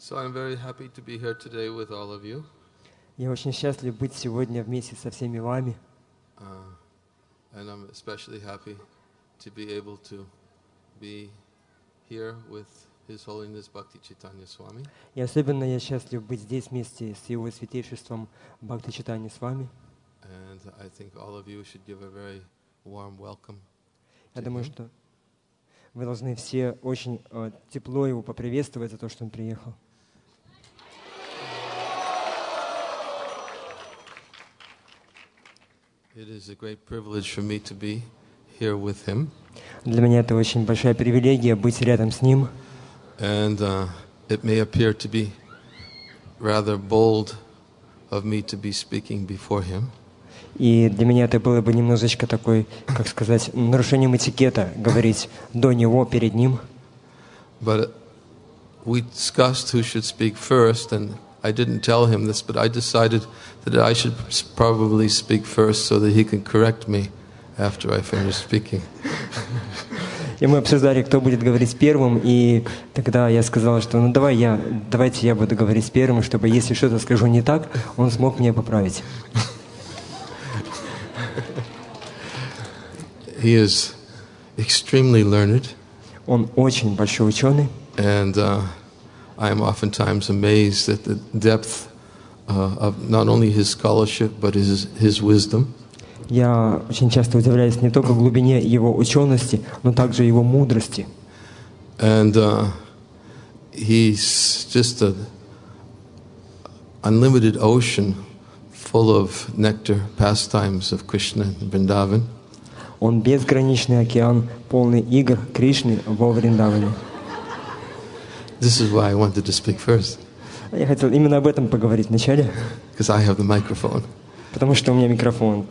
So I'm very happy to be here today with all of you. Я очень счастлив быть сегодня вместе со всеми вами. And I'm especially happy to be able to be here with His Holiness Bhakti Chaitanya Swami. И особенно я счастлив быть здесь вместе с Его Святейшеством Бхакти Чайтанья Свами. And I think all of you should give a very warm welcome. Я думаю, что вы должны все очень тепло его поприветствовать за то, что он приехал. It is a great privilege for me to be here with him. Для меня это очень большая привилегия быть рядом с ним. And it may appear to be rather bold of me to be speaking before him. И для меня это было бы немножечко такой, как сказать, нарушением этикета говорить до него, перед ним. But we discussed who should speak first, and I didn't tell him this, but I decided that I should probably speak first so that he can correct me after I finish speaking. И мы обсуждали, кто будет говорить первым, и тогда я сказал, что давайте я буду говорить первым, чтобы если что-то скажу не так, он смог меня поправить. He is extremely learned. Он очень большой ученый. And I am oftentimes amazed at the depth of not only his scholarship, but his wisdom. Я очень часто удивляюсь не только глубине его учености, но также его мудрости. And he's just an unlimited ocean full of nectar pastimes of Krishna and Vrindavan. Он безграничный океан, полный игр Кришны во Вриндаване. This is why I wanted to speak first. Я хотел именно об этом поговорить вначале. Because I have the microphone. Потому что у меня микрофон.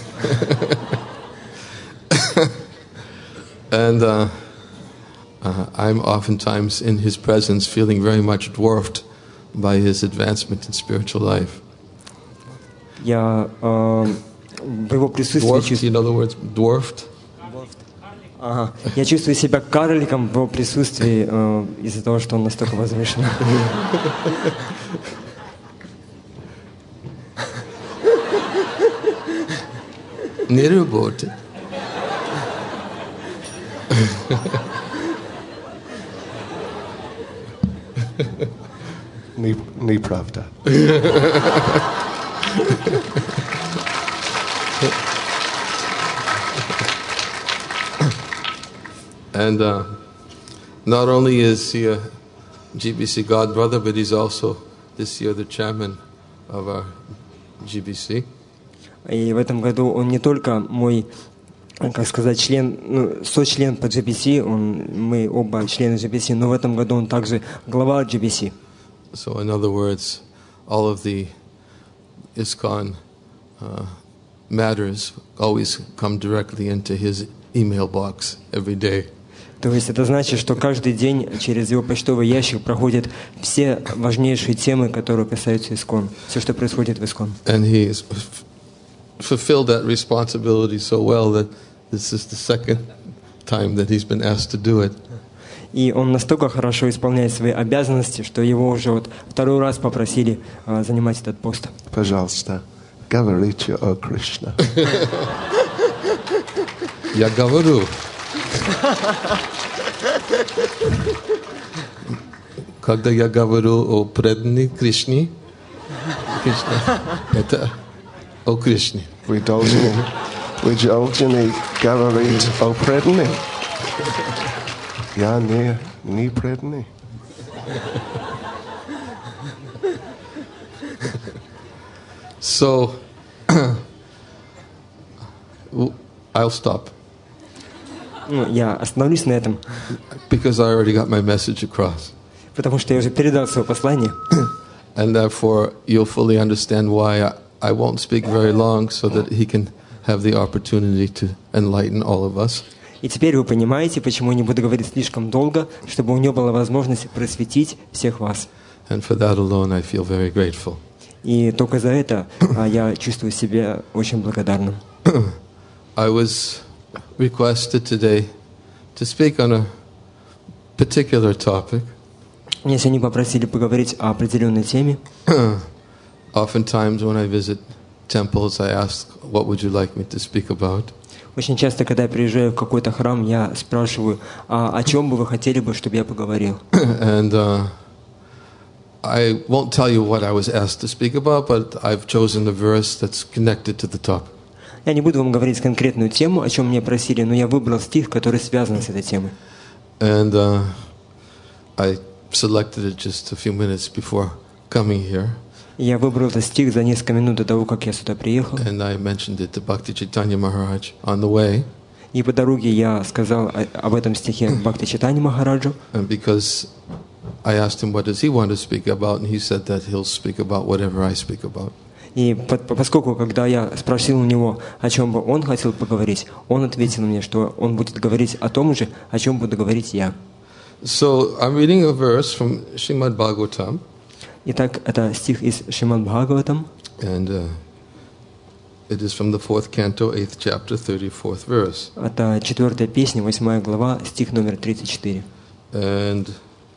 And I'm oftentimes in his presence feeling very much dwarfed by his advancement in spiritual life. Я в его присутствии Dwarfed, you know the words dwarfed? Ага. Я чувствую себя карликом в его присутствии из-за того, что он настолько возвышен. Не работает. Неправда. And not only is he a GBC godbrother, but he's also this year the chairman of our GBC. И в этом году он не только мой, как сказать, сочлен по GBC, мы оба члены GBC, но в этом году он также глава GBC. So in other words, all of the ISKCON matters always come directly into his email box every day. То есть это значит, что каждый день через его почтовый ящик проходят все важнейшие темы, которые касаются ISKCON, все, что происходит в ISKCON. And he has fulfilled that responsibility so well that this is the second time that he's been asked to do it. И он настолько хорошо исполняет свои обязанности, что его уже второй раз попросили занимать этот пост. Пожалуйста, говорите о Кришне. Я говорю. Когда я говорю о предании Кришне, это о Кришне. Вы должны говорить о предании. Я не преданный. So, I'll stop. Я остановлюсь на этом. Because I already got my message across. Потому что я уже передал свое послание. And therefore, you'll fully understand why I won't speak very long, so that he can have the opportunity to enlighten all of us. И теперь вы понимаете, почему я не буду говорить слишком долго, чтобы у него была возможность просветить всех вас. And for that alone, I feel very grateful. И только за это я чувствую себя очень благодарным. I was requested today to speak on a particular topic. Если они попросили поговорить о определенной теме, Oftentimes when I visit temples, I ask, what would you like me to speak about? очень часто, когда я приезжаю в какой-то храм, я спрашиваю, о чем бы вы хотели бы, чтобы я поговорил? And I won't tell you what I was asked to speak about, but I've chosen a verse that's connected to the topic. Я не буду вам говорить конкретную тему, о чем меня просили, но я выбрал стих, который связан с этой темой. And I selected it just a few minutes before coming here. Я выбрал этот стих за несколько минут до того, как я сюда приехал. And I mentioned it to Bhakti Chaitanya Maharaj on the way. И по дороге я сказал об этом стихе Бхакти Чайтанье Махараджу. And because I asked him what does he want to speak about, and he said that he'll speak about whatever I speak about. И поскольку, когда я спросил у него, о чем бы он хотел поговорить, он ответил мне, что он будет говорить о том же, о чем буду говорить я. So I'm reading a verse from Srimad Bhagavatam. Итак, это стих из Шримад Бхагаватам. And it is from the 4th canto, 8th chapter, 34th verse. Это 4-я песня, 8 глава, стих номер 34. And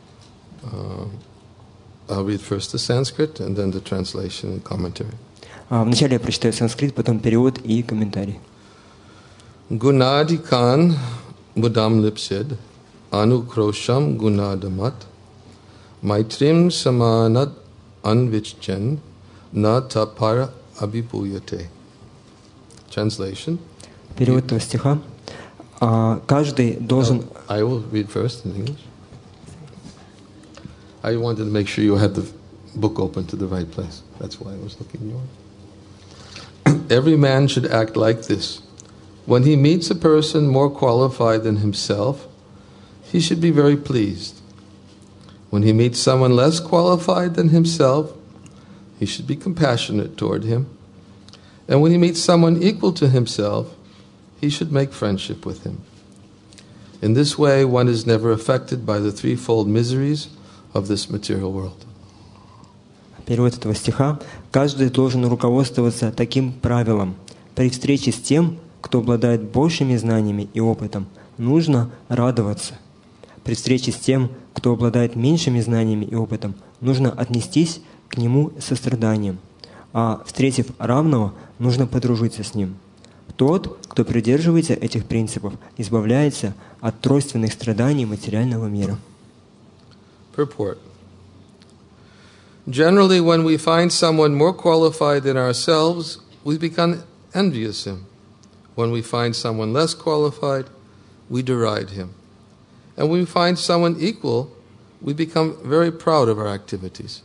I'll read first the Sanskrit and then the translation and commentary. Вначале я прочитаю санскрит, потом перевод и комментарий. Gunadikan mudam lipsid anukrosham gunadamat maitrim samanad anvichchen na tapara abhipuyate. Translation. Перевод этого стиха. Каждый должен... I will read first in English. I wanted to make sure you had the book open to the right place. That's why I was looking yours. Every man should act like this. When he meets a person more qualified than himself, he should be very pleased. When he meets someone less qualified than himself, he should be compassionate toward him. And when he meets someone equal to himself, he should make friendship with him. In this way, one is never affected by the threefold miseries of this material world. Перевод этого стиха. Каждый должен руководствоваться таким правилом. При встрече с тем, кто обладает большими знаниями и опытом, нужно радоваться. При встрече с тем, кто обладает меньшими знаниями и опытом, нужно отнестись к нему с состраданием. А встретив равного, нужно подружиться с ним. Тот, кто придерживается этих принципов, избавляется от тройственных страданий материального мира. Purport. Generally, when we find someone more qualified than ourselves, we become envious of him. When we find someone less qualified, we deride him. And when we find someone equal, we become very proud of our activities.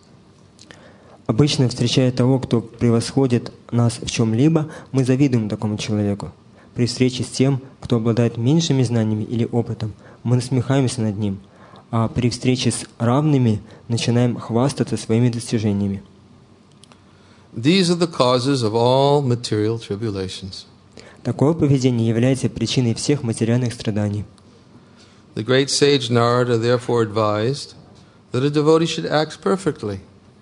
Обычно, встречая того, кто превосходит нас в чем-либо, мы завидуем такому человеку. При встрече с тем, кто обладает меньшими знаниями или опытом, мы насмехаемся над ним. А при встрече с равными начинаем хвастаться своими достижениями. These are the causes of all material tribulations. Такое поведение является причиной всех материальных страданий. The great sage Narada therefore advised that a devotee should act perfectly.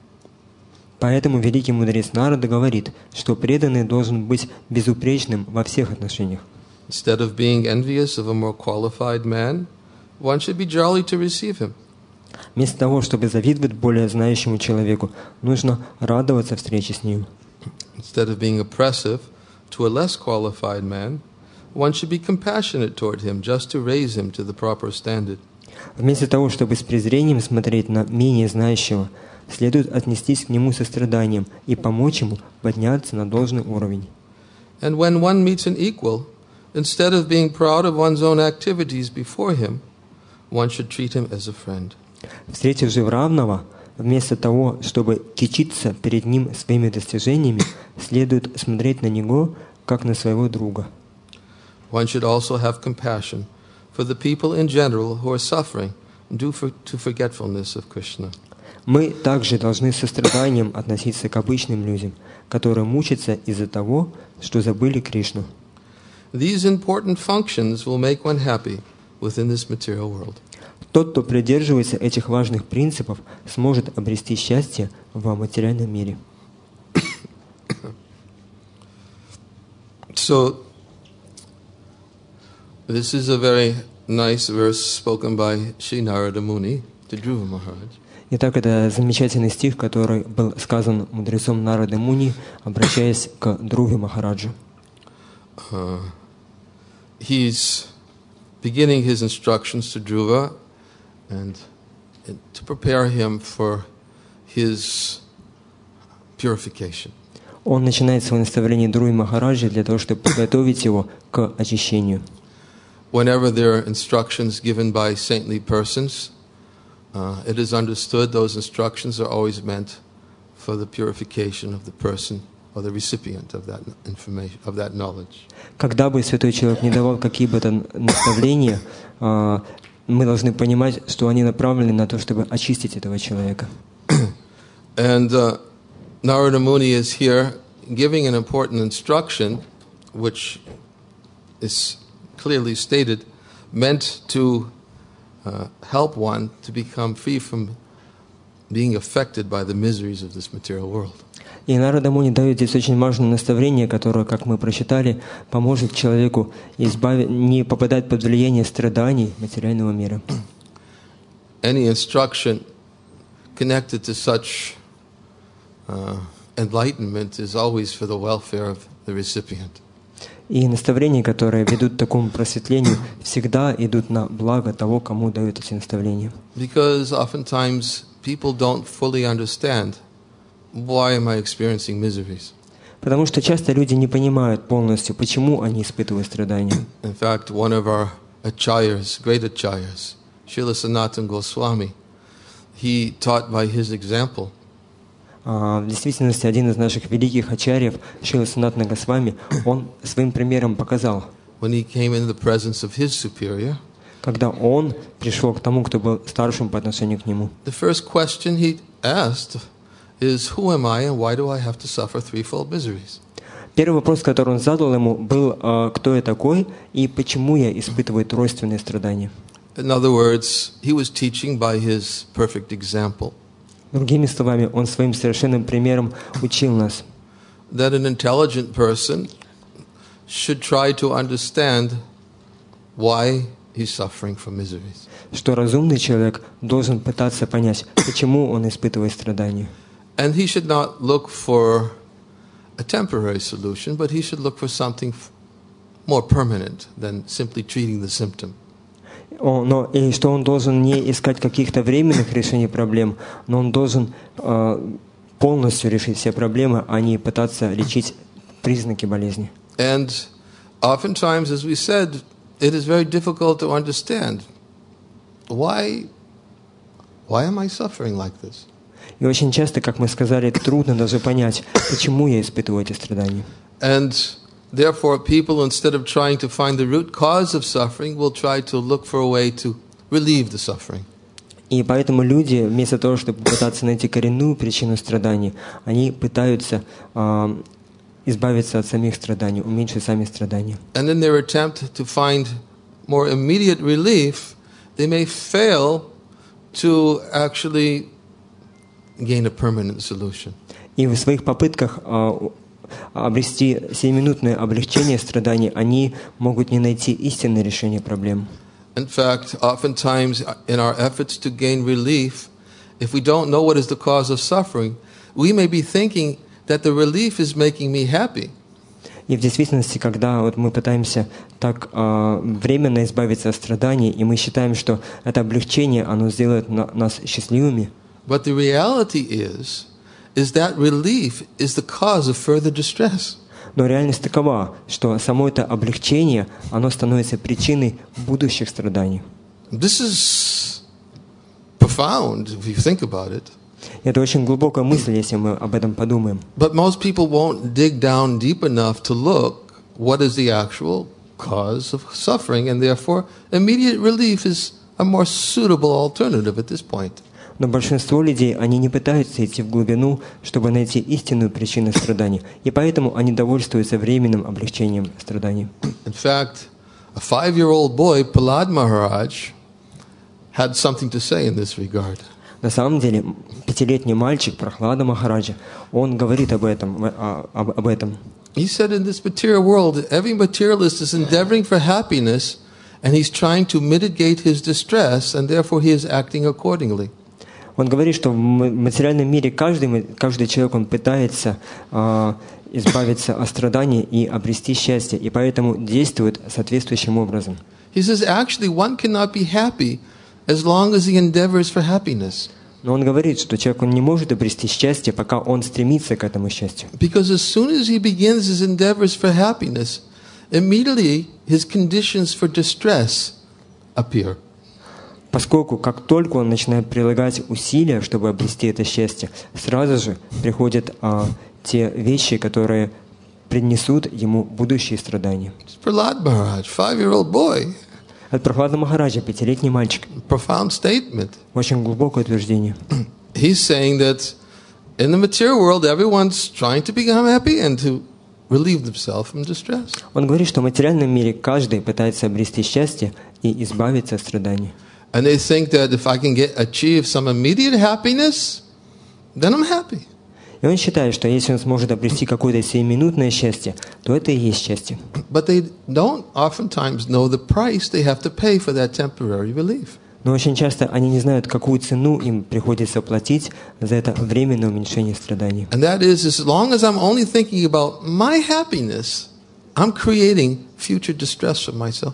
Поэтому великий мудрец Нарада говорит, что преданный должен быть безупречным во всех отношениях. Instead of being envious of a more qualified man, one should be jolly to receive him. Вместо того, чтобы завидовать более знающему человеку, нужно радоваться встрече с ним. Instead of being oppressive to a less qualified man, one should be compassionate toward him just to raise him to the proper standard. Вместо того, чтобы с презрением смотреть на менее знающего, следует отнестись к нему со страданием и помочь ему подняться на должный уровень. And when one meets an equal, instead of being proud of one's own activities before him, one should treat him as a friend. Встретив же равного, вместо того, чтобы кичиться перед ним своими достижениями, следует смотреть на него, как на своего друга. One should also have compassion for the people in general who are suffering due to forgetfulness of Krishna. Мы также должны с состраданием относиться к обычным людям, которые мучатся из-за того, что забыли Кришну. These important functions will make one happy within this material world. Тот, кто придерживается этих важных принципов, сможет обрести счастье в материальном мире. So, this is a very nice verse spoken by Sri Narada Muni to Dhruva Maharaj. Итак, это замечательный стих, который был сказан мудрецом Нарады Муни, обращаясь к Друве Махараджу. He's beginning his instructions to Dhruva and to prepare him for his purification. Он начинает свое наставление Друве Махараджи для того, чтобы подготовить его к очищению. Whenever there are instructions given by saintly persons, it is understood those instructions are always meant for the purification of the person or the recipient of that information, of that knowledge. Когда бы святой человек не давал какие бы то наставления, мы должны понимать, что они направлены на то, чтобы очистить этого человека. And Narada Muni is here giving an important instruction, which is clearly stated, meant to help one to become free from being affected by the miseries of this material world. И Нарада Муни дает здесь очень важное наставление, которое, как мы прочитали, поможет человеку не попадать под влияние страданий материального мира. Any instruction connected to such enlightenment is always for the welfare of the recipient. И наставления, которые ведут к такому просветлению, всегда идут на благо того, кому дают эти наставления. Because oftentimes people don't fully understand why am I experiencing miseries. Потому что часто люди не понимают полностью, почему они испытывают страдания. In fact, one of our acharyas, great acharyas, Srila Sanatana Goswami, he taught by his example. В действительности, один из наших великих ачарьев, Шрила Санатана Госвами, он своим примером показал, When he came into the presence of his superior, когда он пришел к тому, кто был старшим по отношению к нему. the first question he asked is, who am I and why do I have to suffer threefold miseries? Первый вопрос, который он задал ему, был, кто я такой и почему я испытываю тройственные страдания. In other words, he was teaching by his perfect example. Другими словами, он своим совершенным примером учил нас, That an intelligent person should try to understand why he's suffering from miseries. что разумный человек должен пытаться понять, почему он испытывает страдания. And he should not look for a temporary solution, but he should look for something more permanent than simply treating the symptom. Но и что он должен не искать каких-то временных решений проблем, но он должен полностью решить все проблемы, а не пытаться лечить признаки болезни. And oftentimes, as we said, it is very difficult to understand why am I suffering like this? И очень часто, как мы сказали, трудно даже понять, почему я испытываю эти страдания. And therefore, people, instead of trying to find the root cause of suffering, will try to look for a way to relieve the suffering. И поэтому люди, вместо того, чтобы пытаться найти коренную причину страданий, они пытаются избавиться от самих страданий, уменьшить сами страдания. And in their attempt to find more immediate relief, they may fail to actually gain a permanent solution. И в своих попытках обрести сиюминутное облегчение страданий, они могут не найти истинное решение проблем. In fact, oftentimes in our efforts to gain relief, if we don't know what is the cause of suffering, we may be thinking that the relief is making me happy. И в действительности, когда вот мы пытаемся так временно избавиться от страданий, и мы считаем, что это облегчение, оно сделает нас счастливыми, But the reality is that relief is the cause of further distress. но реальность такова, что само это облегчение, оно становится причиной будущих страданий. This is profound if you think about it. Это очень глубокая мысль, если мы об этом подумаем. But most people won't dig down deep enough to look what is the actual cause of suffering, and therefore immediate relief is a more suitable alternative at this point. Но большинство людей, они не пытаются идти в глубину, чтобы найти истинную причину страданий, и поэтому они довольствуются временным облегчением страданий. In fact, a 5-year-old boy, Prahlad Maharaj, had something to say in this regard. На самом деле, 5-летний мальчик Прахлада Махараджа, он говорит об этом. He said, in this material world, every materialist is endeavoring for happiness, and he's trying to mitigate his distress, and therefore he is acting accordingly. Он говорит, что в материальном мире каждый человек, он пытается избавиться от страданий и обрести счастье, и поэтому действует соответствующим образом. He says, actually, one cannot be happy as long as he endeavors for happiness. Но он говорит, что человек он не может обрести счастье, пока он стремится к этому счастью. Because as soon as he begins his endeavors for happiness, immediately his conditions for distress appear. Поскольку как только он начинает прилагать усилия, чтобы обрести это счастье, сразу же приходят те вещи, которые принесут ему будущие страдания. Prahlad Maharaj, 5-year-old boy, От Прохлада Махараджа, 5-летний мальчик. profound statement. Очень глубокое утверждение. He's saying that in the material world, everyone's trying to become happy and to relieve themselves from distress. Он говорит, что в материальном мире каждый пытается обрести счастье и избавиться от страданий. And they think that if I can achieve some immediate happiness, then I'm happy. И он считает, что если он сможет обрести какое-то сиюминутное счастье, то это и есть счастье. But they don't oftentimes know the price they have to pay for that temporary relief. Но очень часто они не знают, какую цену им приходится платить за это временное уменьшение страданий. And that is, as long as I'm only thinking about my happiness, I'm creating future distress for myself.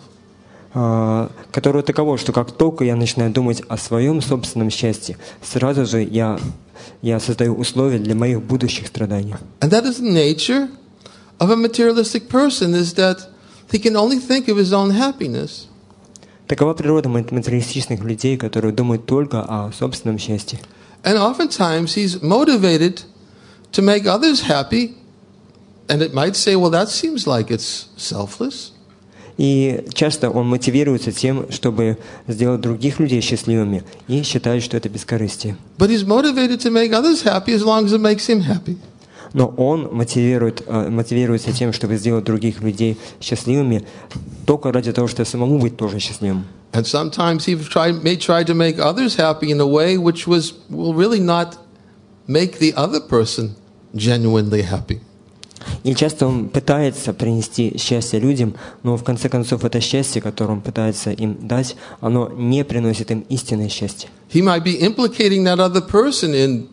Которое таково, что как только я начинаю думать о своем собственном счастье, сразу же я создаю условия для моих будущих страданий. And that is the nature of a materialistic person, is that he can only think of his own happiness. Такова природа материалистичных людей, которые думают только о собственном счастье. And oftentimes he's motivated to make others happy, and it might say, well, that seems like it's selfless. И часто он мотивируется тем, чтобы сделать других людей счастливыми, и считает, что это бескорыстие. But he's motivated to make others happy as long as it makes him happy. Но он мотивируется тем, чтобы сделать других людей счастливыми, только ради того, чтобы самому быть тоже счастливым. And sometimes he may try to make others happy in a way which will really not make the other person genuinely happy. И часто он пытается принести счастье людям, но в конце концов это счастье, которое он пытается им дать, оно не приносит им истинное счастье. He might be implicating that other person in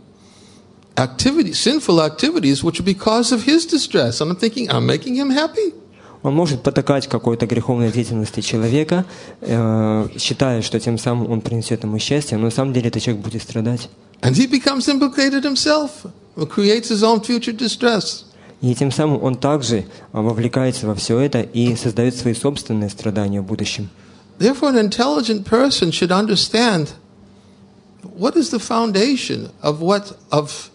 sinful activities, which will be cause of his distress. And I'm thinking, I'm making him happy. Он может потакать какой-то греховной деятельности человека, считая, что тем самым он принесет ему счастье, но на самом деле этот человек будет страдать. And he becomes implicated himself, who creates his own future distress. И тем самым он также вовлекается во все это и создает свои собственные страдания в будущем. Therefore, an intelligent person should understand what is the foundation of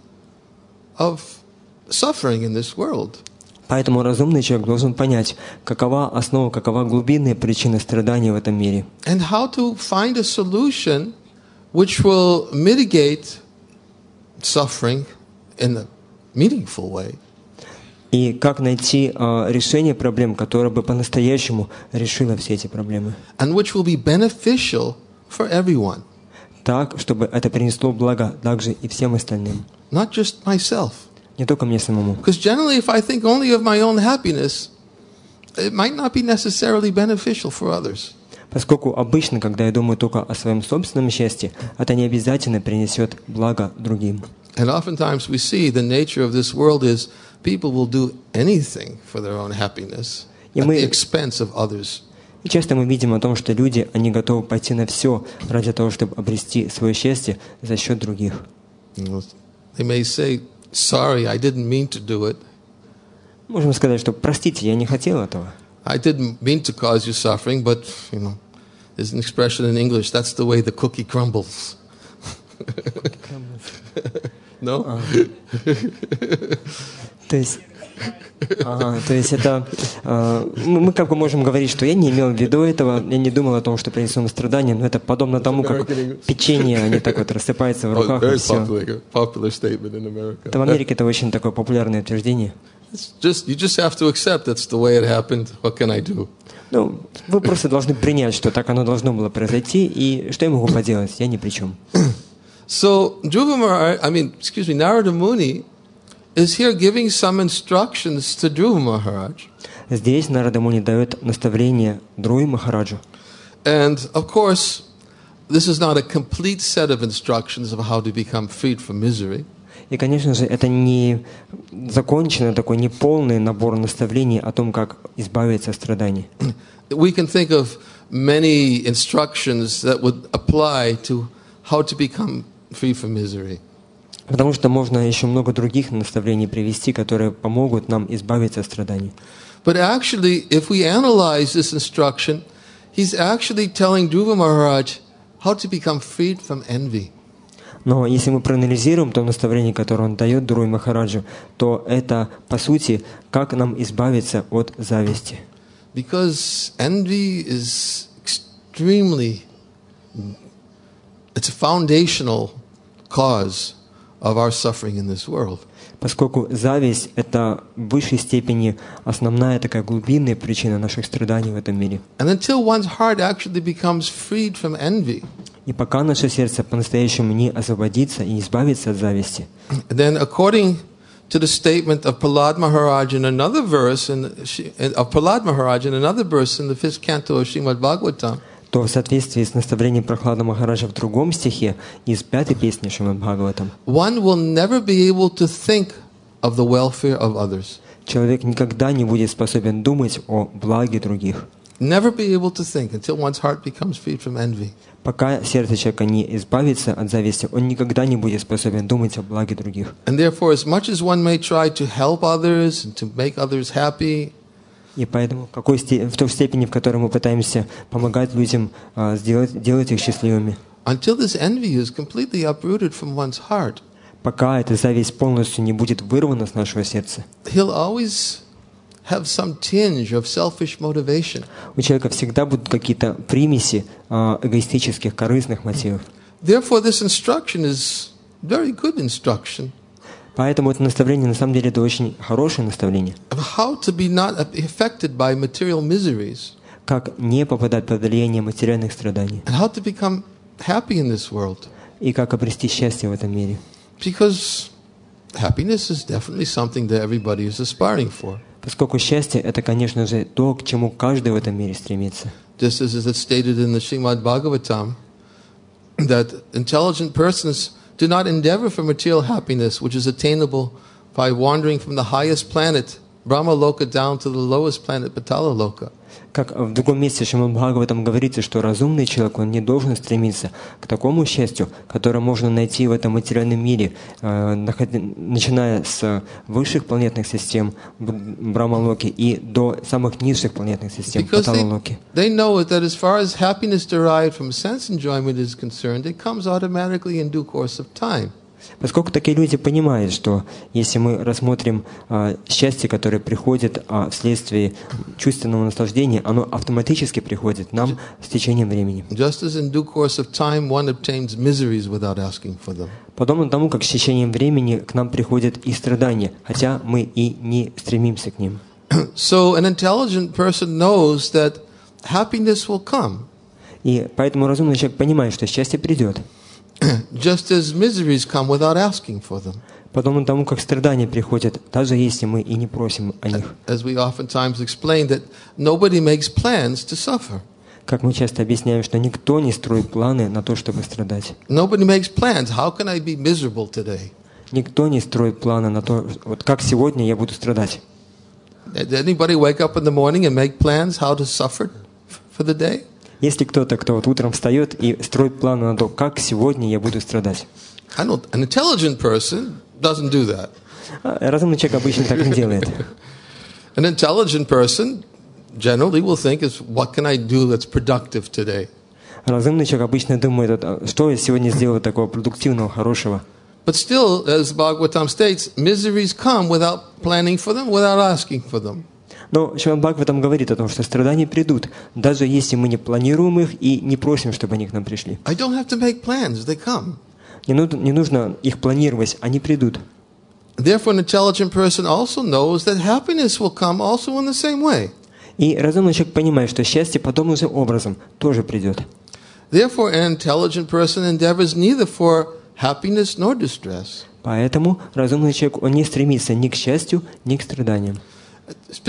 suffering in this world. Поэтому разумный человек должен понять, какова основа, какова глубинная причина страданий в этом мире. And how to find a solution which will mitigate suffering in a meaningful way. И как найти решение проблем, которое бы по-настоящему решило все эти проблемы. And which will be beneficial for everyone. Так, чтобы это принесло благо также и всем остальным. Not just myself. Не только мне самому. Because generally, if I think only of my own happiness, it might not be necessarily beneficial for others. Поскольку обычно, когда я думаю только о своем собственном счастье, это не обязательно принесет благо другим. And oftentimes we see the nature of this world is people will do anything for their own happiness at the expense of others. И часто мы видим о том, что люди, они готовы пойти на все ради того, чтобы обрести свое счастье за счет других. They may say, "Sorry, I didn't mean to do it." Можем сказать, что простите, я не хотел этого. I didn't mean to cause you suffering, but there's an expression in English. That's the way the cookie crumbles. No? То есть это мы как бы можем говорить, что я не имел в виду этого, я не думал о том, что принесу им страдания, но это подобно тому, как печенье, они так вот рассыпаются в руках и все. Это в Америке это очень такое популярное утверждение. You just have to accept that's the way it happened. What can I do? Ну, вы просто должны принять, что так оно должно было произойти, и что я могу поделать, я ни при чем. So, Narada Muni is here giving some instructions to Dhruva Maharaj. Здесь Нарада Муни дает наставление Dhruva Махараджу. And, of course, this is not a complete set of instructions of how to become freed from misery. И, конечно же, это не законченный, такой неполный набор наставлений о том, как избавиться от страданий. We can think of many instructions that would apply to how to become free from misery. Потому что можно еще много других наставлений привести, которые помогут нам избавиться от страданий. But actually, if we analyze this instruction, he's actually telling Dhruva Maharaj how to become freed from envy. Но если мы проанализируем то наставление, которое он дает Dhruva Махараджу, то это, по сути, как нам избавиться от зависти. Because envy is it's a foundational cause of our suffering in this world. Поскольку зависть — это в высшей степени основная такая глубинная причина наших страданий в этом мире. And until one's heart actually becomes freed from envy, И пока наше сердце по-настоящему не освободится и избавится от зависти, then according to the statement of Prahlad Maharaj in another verse in the 5th canto of Srimad Bhagavatam, то в соответствии с наставлением Прохлада Махараджа в другом стихе из 5-й песни Шримад Бхагаватам, one will never be able to think of the welfare of others. человек никогда не будет способен думать о благе других. Never be able to think until one's heart becomes freed from envy. Пока сердце человека не избавится от зависти, он никогда не будет способен думать о благе других. And therefore, as much as one may try to help others and to make others happy, И поэтому в той степени, в которой мы пытаемся помогать людям, делать их счастливыми, until this envy is completely uprooted from one's heart, пока эта зависть полностью не будет вырвана с нашего сердца, he'll always have some tinge of selfish motivation. у человека всегда будут какие-то примеси эгоистических, корыстных мотивов. Therefore, this instruction is very good instruction Поэтому это наставление, на самом деле, это очень хорошее наставление. of how to be not affected by material miseries Как не попадать под влияние материальных страданий. and how to become happy in this world. И как обрести счастье в этом мире. Because happiness is definitely something that everybody is aspiring for. Поскольку счастье — это, конечно же, то, к чему каждый в этом мире стремится. Just as is stated in the Srimad Bhagavatam, that intelligent persons do not endeavor for material happiness, which is attainable by wandering from the highest planet, Brahma Loka, down to the lowest planet, Patala Loka. Как в другом месте Шримад Бхагаватам говорится, что разумный человек, он не должен стремиться к такому счастью, которое можно найти в этом материальном мире, начиная с высших планетных систем Брахма-локи и до самых низших планетных систем Because Патала-локи. they know that as far as happiness derived from sense enjoyment is concerned, it comes automatically in due course of time. Поскольку такие люди понимают, что если мы рассмотрим счастье, которое приходит вследствие чувственного наслаждения, оно автоматически приходит нам с течением времени. Just as in due course of time one obtains miseries without asking for them. Подобно тому, как с течением времени к нам приходят и страдания, хотя мы и не стремимся к ним. So an intelligent person knows that happiness will come. И поэтому разумный человек понимает, что счастье придет. Just as miseries come without asking for them. Подобно тому, как страдания приходят, даже если мы и не просим о них. As we oftentimes explain that nobody makes plans to suffer. Как мы часто объясняем, что никто не строит планы на то, чтобы страдать. Nobody makes plans. How can I be miserable today? Никто не строит планы на то, вот как сегодня я буду страдать. Did anybody wake up in the morning and make plans how to suffer for the day? Есть ли кто-то, кто вот утром встает и строит планы на то, как сегодня я буду страдать? An intelligent person doesn't do that. Разумный человек обычно так не делает. An intelligent person generally will think is, what can I do that's productive today? Разумный человек обычно думает, что я сегодня сделаю такого продуктивного, хорошего. But still, as Bhagavatam states, miseries come without planning for them, without asking for them. Но Шримад Бхагаватам говорит о том, что страдания придут, даже если мы не планируем их и не просим, чтобы они к нам пришли. I don't have to make plans, they come. Не нужно их планировать, они придут. Therefore, an intelligent person also knows that happiness will come also in the same way. И разумный человек понимает, что счастье подобным же образом тоже придет. Therefore, an intelligent person endeavors neither for happiness nor distress. Поэтому разумный человек, он не стремится ни к счастью, ни к страданиям.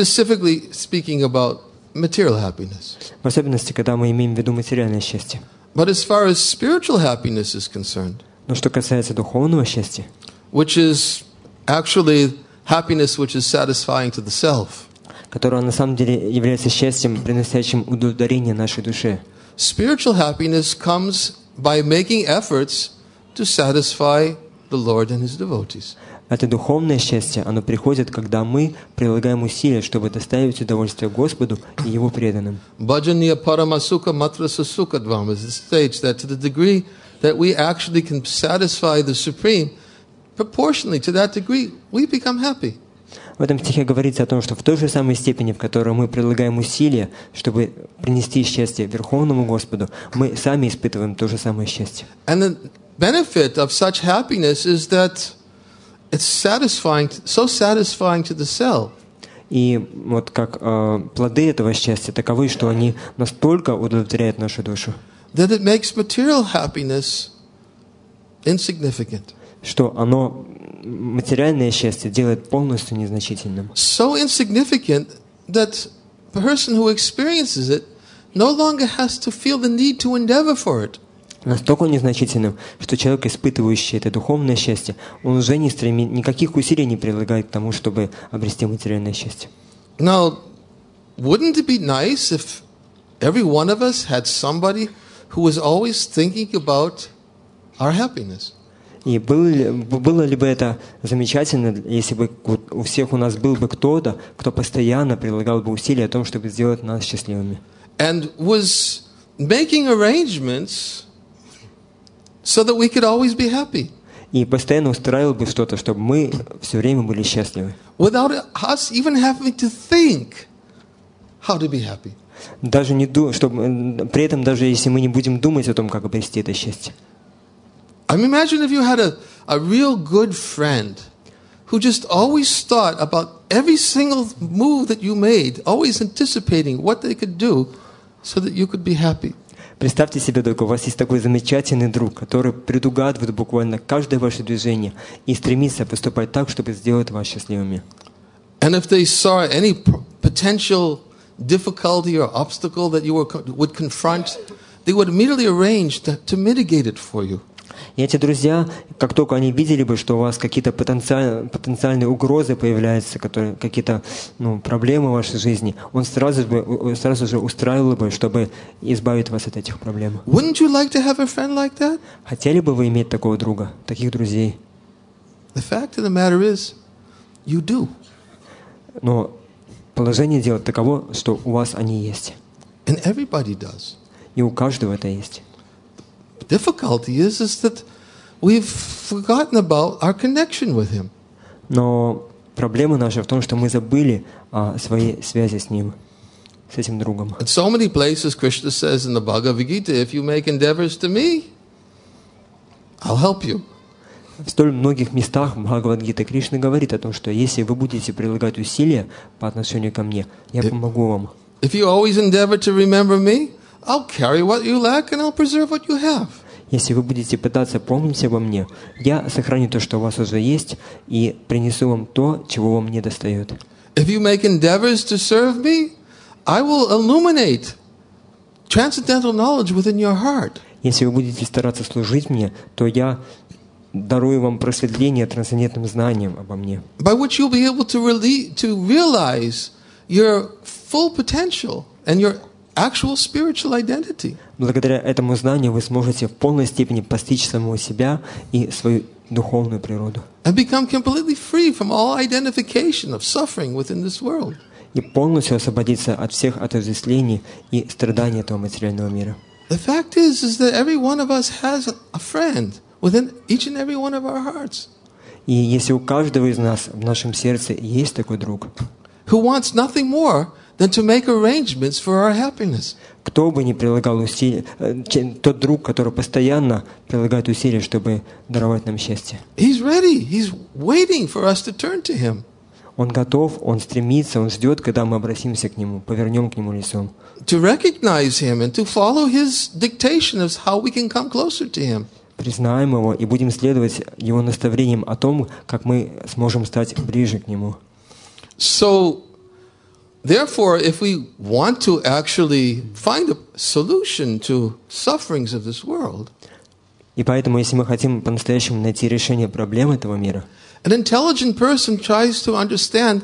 Specifically speaking about material happiness. В особенности, когда мы имеем в виду материальное счастье. But as far as spiritual happiness is concerned, Но что касается духовного счастья, which is actually happiness which is satisfying to the self, которое на самом деле является счастьем, приносящим удовлетворение нашей душе, spiritual happiness comes by making efforts to satisfy the Lord and His devotees. это духовное счастье, оно приходит, когда мы прилагаем усилия, чтобы доставить удовольствие Господу и Его преданным. Bhajaniya paramasuka matrasa sukadvamas. It states that to the degree that we actually can satisfy the Supreme, proportionally to that degree, we become happy. В этом стихе говорится о том, что в той же самой степени, в которой мы прилагаем усилия, чтобы принести счастье Верховному Господу, мы сами испытываем то же самое счастье. And the benefit of such happiness is that it's satisfying, so satisfying to the self. И вот как плоды этого счастья таковы, что они настолько удовлетворяют нашу душу, That it makes material happiness insignificant. что оно, материальное счастье, делает полностью незначительным. So insignificant that the person who experiences it no longer has to feel the need to endeavor for it. Настолько незначительным, что человек, испытывающий это духовное счастье, он уже никаких усилий не прилагает к тому, чтобы обрести материальное счастье. Now, wouldn't it be nice if every one of us had somebody who was always thinking about our happiness? И было ли бы это замечательно, если бы у всех у нас был бы кто-то, кто постоянно прилагал бы усилия о том, чтобы сделать нас счастливыми? And was making arrangements so that we could always be happy, И постоянно устраивал бы что-то, чтобы мы все время были счастливы. without us even having to think how to be happy. Даже чтобы, при этом, даже если мы не будем думать о том, как обрести это счастье. I mean, imagine if you had a real good friend who just always thought about every single move that you made, always anticipating what they could do so that you could be happy. Представьте себе только, у вас есть такой замечательный друг, который предугадывает буквально каждое ваше движение и стремится поступать так, чтобы сделать вас счастливыми. And if they saw any potential difficulty or obstacle that you would confront, they would immediately arrange to mitigate it for you. И эти друзья, как только они видели бы, что у вас какие-то потенциальные угрозы появляются, какие-то проблемы в вашей жизни, он сразу же устраивал бы, чтобы избавить вас от этих проблем. Wouldn't you like to have a friend like that? Хотели бы вы иметь такого друга, таких друзей? The fact of the matter is, you do. Но положение дела таково, что у вас они есть. And everybody does. И у каждого это есть. The difficulty is that we've forgotten about our connection with Him. Но проблема наша в том, что мы забыли о своей связи с Ним, с этим другом. In so many places, Krishna says in the Bhagavad Gita, if you make endeavors to me, I'll help you. В столь многих местах Бхагавад-гиты Кришна говорит о том, что если вы будете прилагать усилия по отношению ко мне, я помогу вам. If you always endeavor to remember me, I'll carry what you lack and I'll preserve what you have. Если вы будете пытаться помнить обо мне, я сохраню то, что у вас уже есть, и принесу вам то, чего вам не достает. If you make endeavors to serve me, I will illuminate transcendental knowledge within your heart. Если вы будете стараться служить мне, то я дарую вам просветление трансцендентным знанием обо мне, By which you'll be able to realize your full potential and your actual spiritual identity. Благодаря этому знанию вы сможете в полной степени постичь самого себя и свою духовную природу. And become completely free from all identification of suffering within this world. И полностью освободиться от всех отождествлений и страданий этого материального мира. The fact is that every one of us has a friend within each and every one of our hearts. И если у каждого из нас в нашем сердце есть такой друг, Who wants nothing more than to make arrangements for our happiness. кто бы ни прилагал усилия, тот друг, который постоянно прилагает усилия, чтобы даровать нам счастье. He's ready. He's waiting for us to turn to Him. Он готов, он стремится, он ждет, когда мы обратимся к Нему, повернем к Нему лицом. To recognize Him and to follow His dictation of how we can come closer to Him. Признаем Его и будем следовать Его наставлениям о том, как мы сможем стать ближе к Нему. So, Therefore, if we want to actually find a solution to sufferings of this world, И поэтому, если мы хотим по-настоящему найти решение проблем этого мира, an intelligent person tries to understand,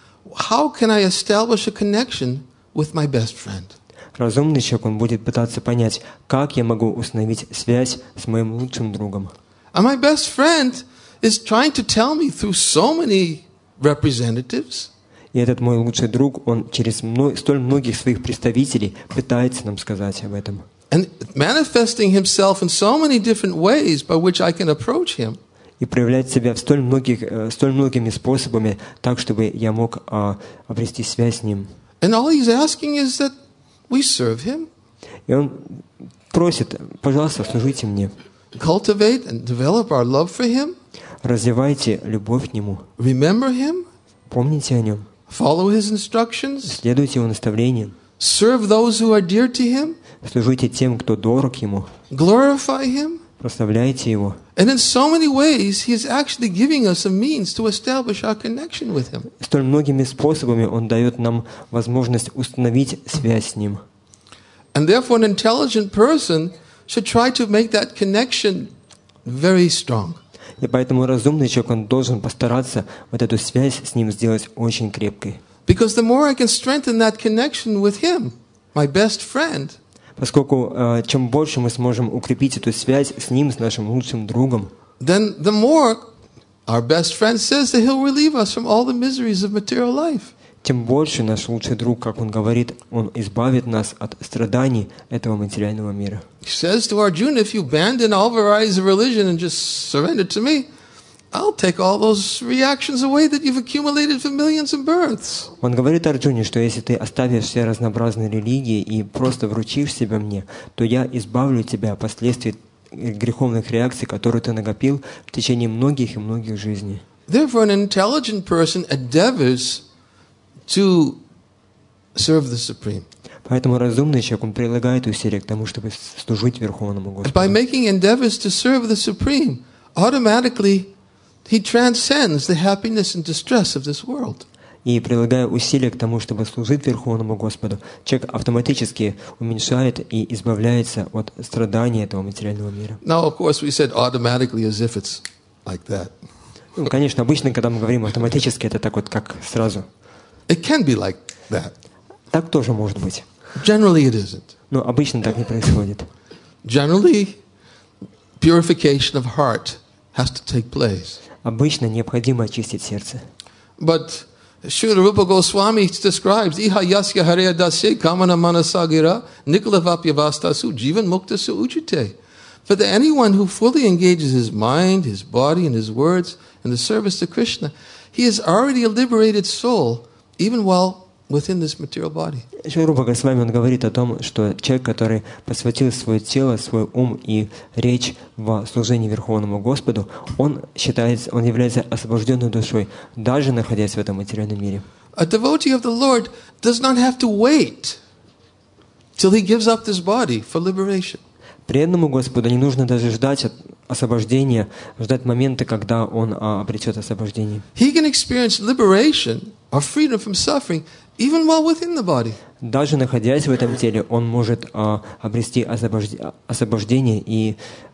how can I establish a connection with my best friend? разумный человек, он будет пытаться понять, как я могу установить связь с моим лучшим другом. And my best friend is trying to tell me through so many representatives И этот мой лучший друг, он через столь многих своих представителей пытается нам сказать об этом. and manifesting himself in so many different ways by which I can approach him. И проявлять себя в столь многими способами, так, чтобы я мог обрести связь с ним. And all he's asking is that we serve him, И он просит, пожалуйста, служите мне. cultivate and develop our love for him, Развивайте любовь к нему. remember him, Помните о нем. follow his instructions, Следуйте его наставлениям. serve those who are dear to him, Служите тем, кто дорог ему. glorify him. Прославляйте его. And in so many ways, he is actually giving us a means to establish our connection with him. Столь многими способами он дает нам возможность установить связь с ним. And therefore, an intelligent person should try to make that connection very strong. И поэтому разумный человек, он должен постараться вот эту связь с ним сделать очень крепкой. Because the more I can strengthen that connection with him, my best friend, Поскольку чем больше мы сможем укрепить эту связь с ним, с нашим лучшим другом, then the more our best friend says that he'll relieve us from all the miseries of material life. тем больше наш лучший друг, как он говорит, он избавит нас от страданий этого материального мира. He says to Arjuna, if you abandon all varieties of religion and just surrender to me, I'll take all those reactions away that you've accumulated for millions of births. Он говорит Арджуне, что если ты оставишь все разнообразные религии и просто вручишь себя мне, то я избавлю тебя от последствий греховных реакций, которые ты накопил в течение многих и многих жизней. Therefore, an intelligent person endeavors to serve the Supreme. Поэтому разумный человек, он прилагает усилия к тому, чтобы служить Верховному And by Господу. making endeavors to serve the Supreme, automatically he transcends the happiness and distress of this world. И прилагая усилия к тому, чтобы служить Верховному Господу, человек автоматически уменьшает и избавляется от страданий этого материального мира. Now, of course, we said automatically as if it's like that. Ну, конечно, обычно, когда мы говорим автоматически, это так вот, как сразу. It can be like that. Так тоже может быть. Generally, it isn't. Но обычно так не происходит. Generally, purification of heart has to take place. Обычно необходимо очистить сердце. But Srila Rupa Goswami describes Iha yasya hare dasya kamana manasagira nikalavapyavastasu jivan muktasu uchite. For anyone who fully engages his mind, his body, and his words in the service to Krishna, he is already a liberated soul, even while within this material body. Шрила Рупа Госвами, он говорит о том, что человек, который посвятил свое тело, свой ум и речь в служении Верховному Господу, он является освобожденной душой, даже находясь в этом материальном мире. A devotee of the Lord does not have to wait till he gives up this body for liberation. Преданному Господу не нужно даже ждать освобождения, ждать момента, когда он обретет освобождение. He can experience liberation or freedom from suffering even while within the body. Даже находясь в этом теле, он может обрести освобождение и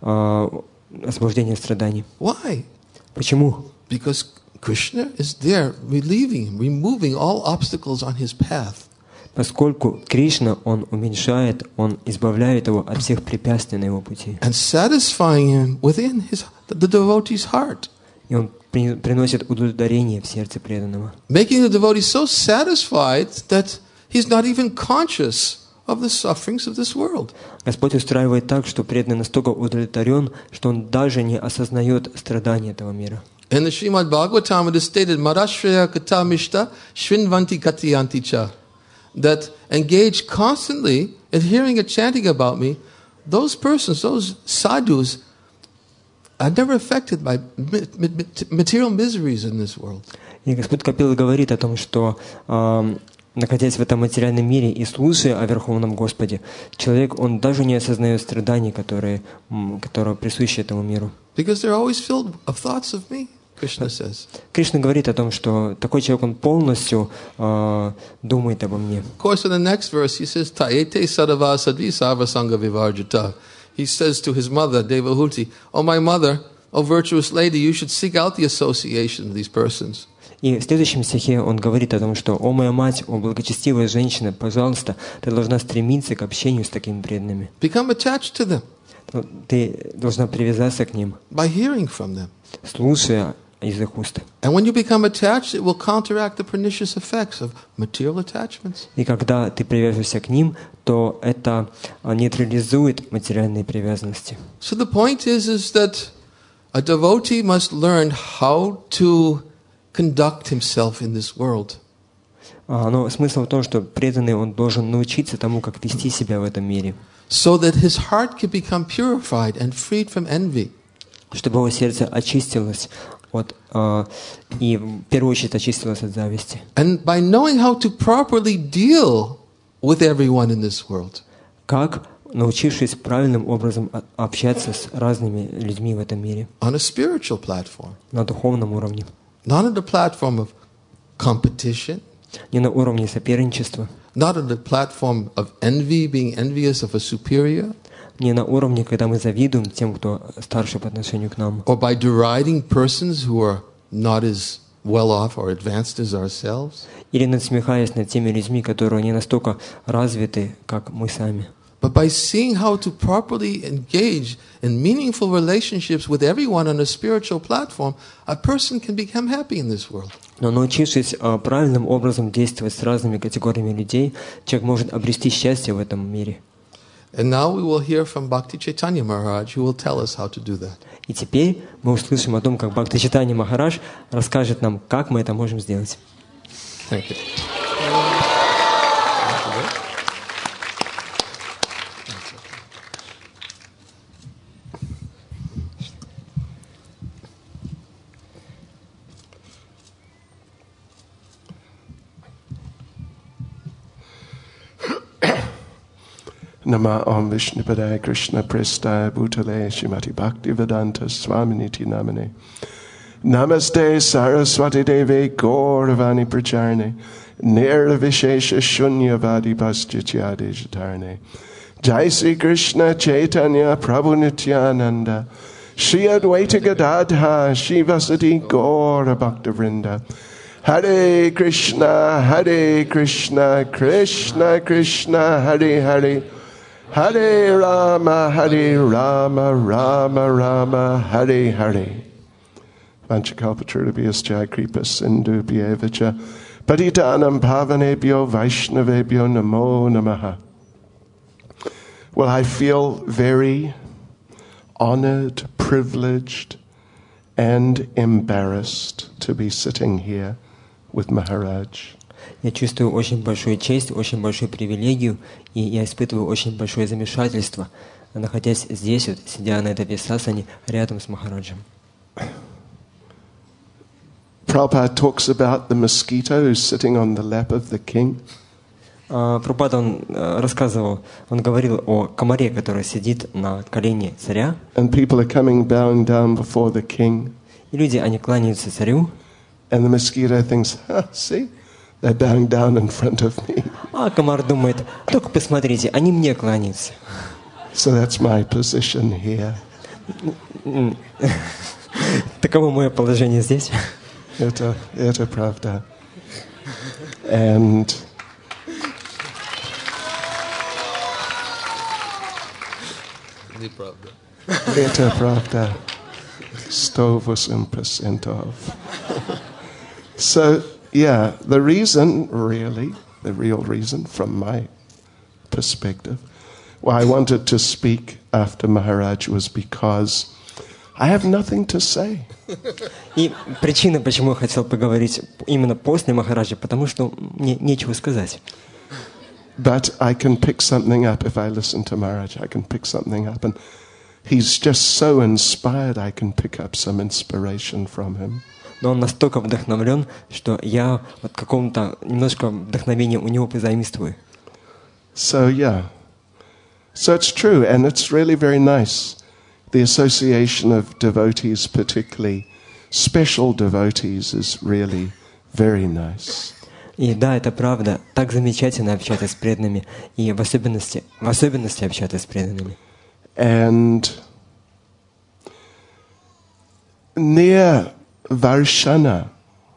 освобождение страданий. Why? Почему? Because Krishna is there relieving, removing all obstacles on his path. Поскольку Кришна, он уменьшает, он избавляет его от всех препятствий на его пути. And satisfying him within the devotee's heart. И он приносит удовлетворение в сердце преданного. Making the devotee so satisfied that he's not even conscious of the sufferings of this world. Господь устраивает так, что преданный настолько удовлетворен, что он даже не осознает страдания этого мира. In the Srimad Bhagavatam it is stated, Marashreya kata mishta shrinvanti katiyanti cha. That engage constantly in hearing and chanting about me, those persons, those sadhus, are never affected by material miseries in this world. И Господь Капила говорит о том, что находясь в этом материальном мире и слушая о Верховном Господе, человек, он даже не осознает страданий, которые присущи этому миру. Because they're always filled of thoughts of me. Krishna says. Кришна говорит о том, что такой человек, он полностью думает обо мне. Of course, in the next verse, he says, Tayete sadava sadvi sarvasanga vivarjita. He says to his mother, Devahuti, "Oh, my mother, oh, virtuous lady, you should seek out the association of these persons." И в следующем стихе он говорит о том, что «О, моя мать, о, благочестивая женщина, пожалуйста, ты должна стремиться к общению с такими преданными. Become attached to them Ты должна привязаться к ним, by hearing from them. слушая из их уст. And when you become attached, it will counteract the pernicious effects of material attachments. И когда ты привяжешься к ним, то это нейтрализует материальные привязанности». So the point is that a devotee must learn how to conduct himself in this world. Но смысл в том, что преданный, он должен научиться тому, как вести себя в этом мире, So that his heart can become purified and freed from envy. чтобы его сердце очистилось и в первую очередь очистилось от зависти. And by knowing how to properly deal with everyone in this world. Как, научившись правильным образом общаться с разными людьми в этом мире, On a spiritual platform. на духовном уровне, Not on the platform of competition. не на уровне соперничества, Not on the platform of envy, being envious of a superior. не на уровне, когда мы завидуем тем, кто старше по отношению к нам, Or by deriding persons who are not as well off or advanced as ourselves. или насмехаясь над теми людьми, которые не настолько развиты, как мы сами. But by seeing how to properly engage in meaningful relationships with everyone on a spiritual platform, a person can become happy in this world. Но научившись правильным образом действовать с разными категориями людей, человек может обрести счастье в этом мире. And now we will hear from Bhakti Chaitanya Maharaj, who will tell us how to do that. И теперь мы услышим о том, как Бхактичайтанья Махарадж расскажет нам, как мы это можем сделать. Thank you. Nama Om Vishnupadaya Krishna Prestaya Bhutale Shrimati Bhaktivedanta Swaminiti Namane Namaste Saraswati Deve Gauravani Pracharne Nirvishesha Shunyavadi Paschachyade Jatarne Jai Sri Krishna Chaitanya Prabhu Nityananda Shri Advaita Gadadha Shivasati Gaura Bhaktavrinda Hare Krishna Krishna Krishna Hare Hare Hare Rama, Rama Rama, Hare Hare. Vanchakalpatarubhyas Kripa Sindhu Bhyevacha Patitanam Pavanebhyo Vaishnavebhyo Namo Namaha. Well, I feel very honored, privileged, and embarrassed to be sitting here with Maharaj. Я чувствую очень большую честь, очень большую привилегию, и я испытываю очень большое замешательство, находясь здесь, вот, сидя на этой висасане, рядом с Махараджем. Prabhupada talks about the mosquito who's sitting on the lap of the king. Прабхупада, он рассказывал, он говорил о комаре, который сидит на колене царя. And people are coming bowing down before the king. И люди, они кланяются царю. And the mosquito thinks, see, they're bowing down in front of me. А комар думает, только посмотрите, они мне кланяются. So that's my position here. Таково мое положение здесь. Это правда. And это правда. 108%. So, yeah, the real reason from my perspective why I wanted to speak after Maharaj was because I have nothing to say. И причина, почему я хотел поговорить именно после Махараджа, потому что мне нечего сказать. But I can pick something up if I listen to Maharaj. I can pick something up, and he's just so inspired. I can pick up some inspiration from him. Но он настолько вдохновлен, что я вот каком-то немножко вдохновения у него позаимствую. So yeah, so it's true, and it's really very nice. The association of devotees, particularly special devotees is really very nice. И да, это правда. Так замечательно общаться с преданными, и в особенности общаться с преданными. And near Varshana,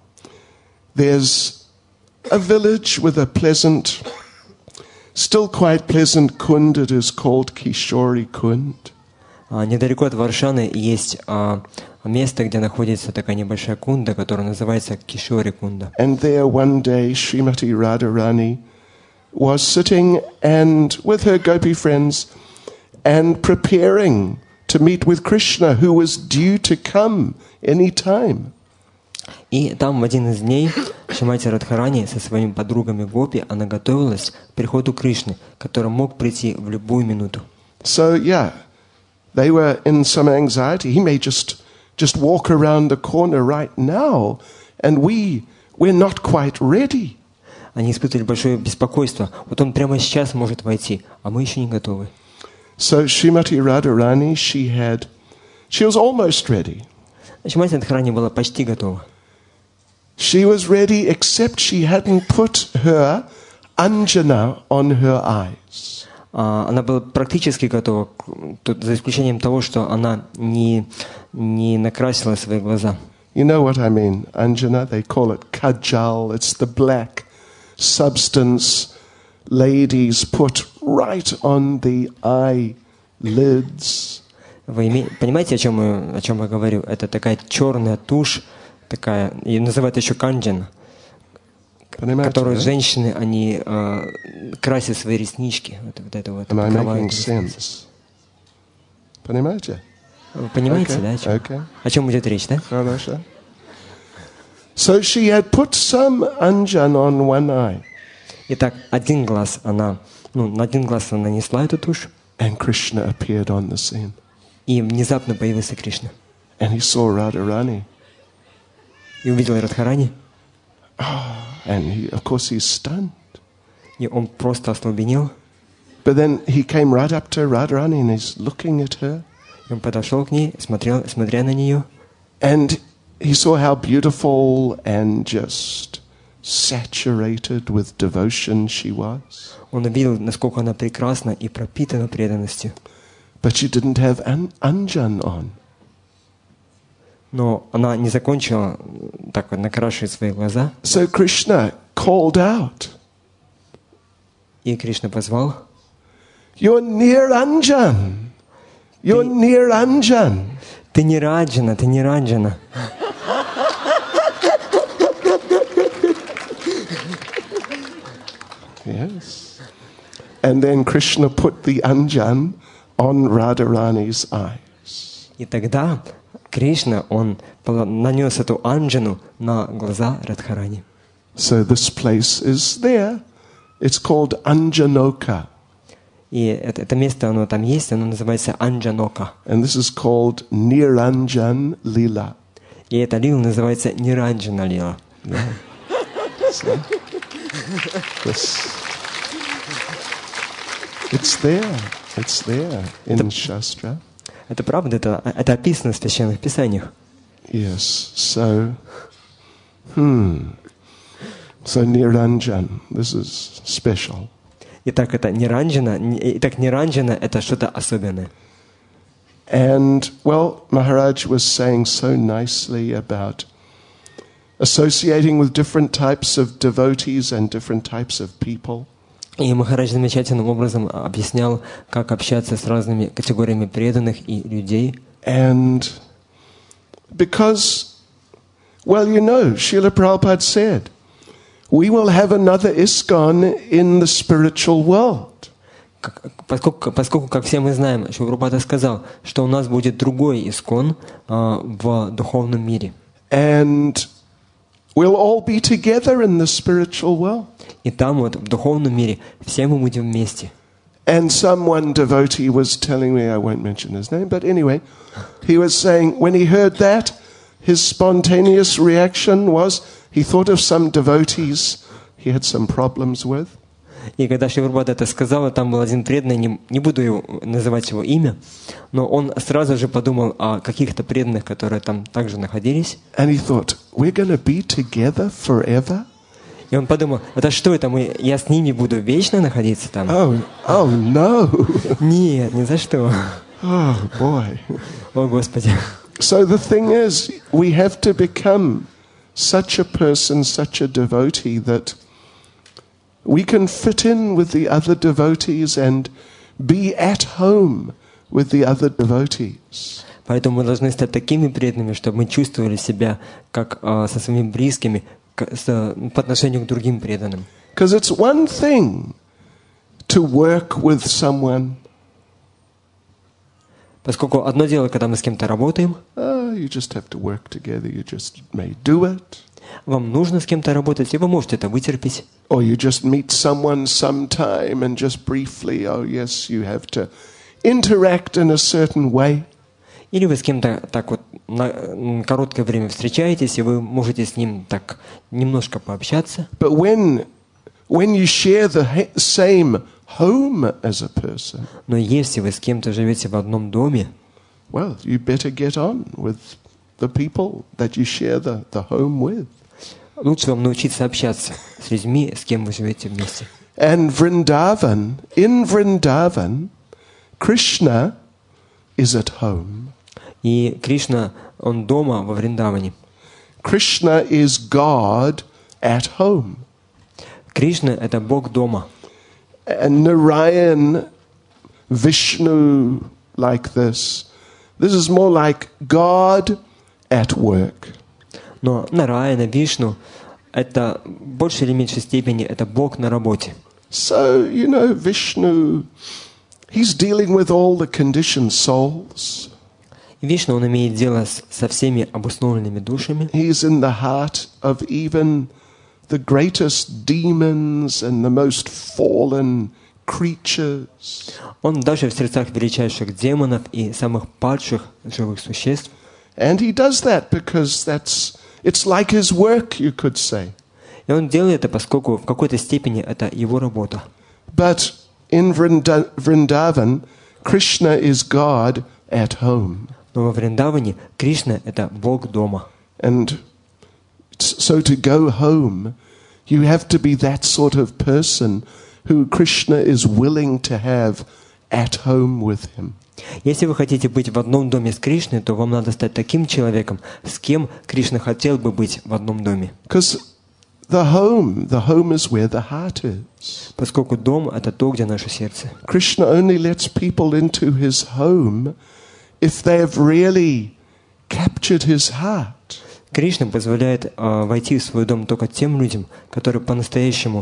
there's a village with a pleasant, still quite pleasant kund. It is called Kishori Kund. Недалеко от Варшаны есть место, где находится такая небольшая кунда, которая называется Кишори Кунда. And there one day Srimati Radharani was sitting and with her gopi friends and preparing to meet with Krishna, who was due to come any time. И там в один из дней Шримати Радхарани со своими подругами Гопи, она готовилась к приходу Кришны, который мог прийти в любую минуту. So yeah, they were in some anxiety. He may just walk around the corner right now, and we're not quite ready. Они испытывали большое беспокойство. Вот он прямо сейчас может войти, а мы еще не готовы. So Srimati Radharani, she was almost ready. Шримати Радхарани была почти готова. She was ready, except she hadn't put her anjana on her eyes. Она была практически готова, за исключением того, что она не накрасила свои глаза. You know what I mean? Anjana, they call it kajal. It's the black substance ladies put right on the eyelids. Вы понимаете, о чем я говорю? Это такая черная тушь, такая, ее называют еще канджан, которую женщины, они красят свои реснички. Вот это вот. Am I making sense? Понимаете? Вы понимаете, Okay, да? okay. О чем идет речь, да? Хорошо. So she had put some anjan on one eye. Итак, на один глаз она нанесла эту тушь, And Krishna appeared on the scene. и внезапно появился Кришна. And he saw Radharani. И увидел Радхарани, And of course he's stunned. и он просто остолбенел. But then he came right up to Radharani and he's looking at her. И он подошел к ней, смотря на нее, And he saw how beautiful and just saturated with devotion she was. он увидел, насколько она прекрасна и пропитана преданностью. But she didn't have an anjan on. Но она не закончила так вот накрашивать свои глаза. So Krishna called out, И Кришна позвал: "You're near anjan. You're near anjan." Ты не Раджана, ты не Раджана. Yes. And then Krishna put the anjan on Radharani's eyes. И тогда Кришна, он нанес эту анджану на глаза Радхарани. So this place is there. It's called Anjanoka. И это место, оно там есть, оно называется Анджанока. And this is called Niranjan Lila. И эта лила называется Ниранджана лила. So, it's there. It's there in Shastra. Это правда, это описано в священных писаниях. Yes. So Niranjan, this is special. Итак, это Ниранджана, Ниранджана это что-то особенное. And, well, Maharaj was saying so nicely about associating with different types of devotees and different types of people. И Махарадж замечательным образом объяснял, как общаться с разными категориями преданных и людей. And because, well, you know, Srila Prabhupada said, we will have another ISKCON in the spiritual world. Поскольку, как все мы знаем, Шрила Прабхупада сказал, что у нас будет другой искон в духовном мире. And we'll all be together in the spiritual world. И там вот, в духовном мире, все мы будем вместе. And one devotee was telling me, I won't mention his name, but anyway, he was saying when he heard that, his spontaneous reaction was he thought of some devotees he had some problems with. И когда Шри Прабхупада это сказала, там был один преданный, не буду называть его имя, но он сразу же подумал о каких-то преданных, которые там также находились. And he thought, we're going to be together forever? И он подумал, это что это, я с ними буду вечно находиться там? Oh no. Нет, ни за что. Oh boy. О, Господи. So the thing is, we have to become such a person, such a devotee that we can fit in with the other devotees and be at home with the other devotees. Поэтому мы должны стать такими преданными, чтобы мы чувствовали себя как со своими близкими по отношению к другим преданным. Because it's one thing to work with someone. Поскольку одно дело, когда мы с кем-то работаем, You just have to work together. You just may do it. вам нужно с кем-то работать, и вы можете это вытерпеть. Or you just meet someone sometime and just briefly, oh yes, you have to interact in a certain way. Или вы с кем-то так вот на короткое время встречаетесь, и вы можете с ним так немножко пообщаться. But when you share the same home as a person, Но если вы с кем-то живете в одном доме, well, you better get on with the people that you share the home with. лучше вам научиться общаться с людьми, с кем вы живете вместе. And in Vrindavan, Krishna is at home. И Кришна, он дома во Вриндаване. Krishna is God at home. Кришна — это Бог дома. And Narayan, Vishnu, like this. This is more like God at work. Но Нараяна, Вишну — это в большей или меньшей степени это Бог на работе. So, Vishnu, he's dealing with all the conditioned souls. И Вишну, он имеет дело со всеми обусловленными душами. He's in the heart of even the greatest demons and the most fallen creatures. Он даже в сердцах величайших демонов и самых падших живых существ. And he does that because it's like his work, you could say. И он делает это, поскольку в какой-то степени это его работа. But in Vrindavan, Krishna is God at home. Но во Вриндаване Кришна — это Бог дома. And so to go home, you have to be that sort of person who Krishna is willing to have at home with him. Если вы хотите быть в одном доме с Кришной, то вам надо стать таким человеком, с кем Кришна хотел бы быть в одном доме. Because the home is where the heart is. Поскольку дом — это то, где наше сердце. Krishna only lets people into his home if they have really captured his heart. Кришна позволяет войти в свой дом только тем людям, которые по-настоящему,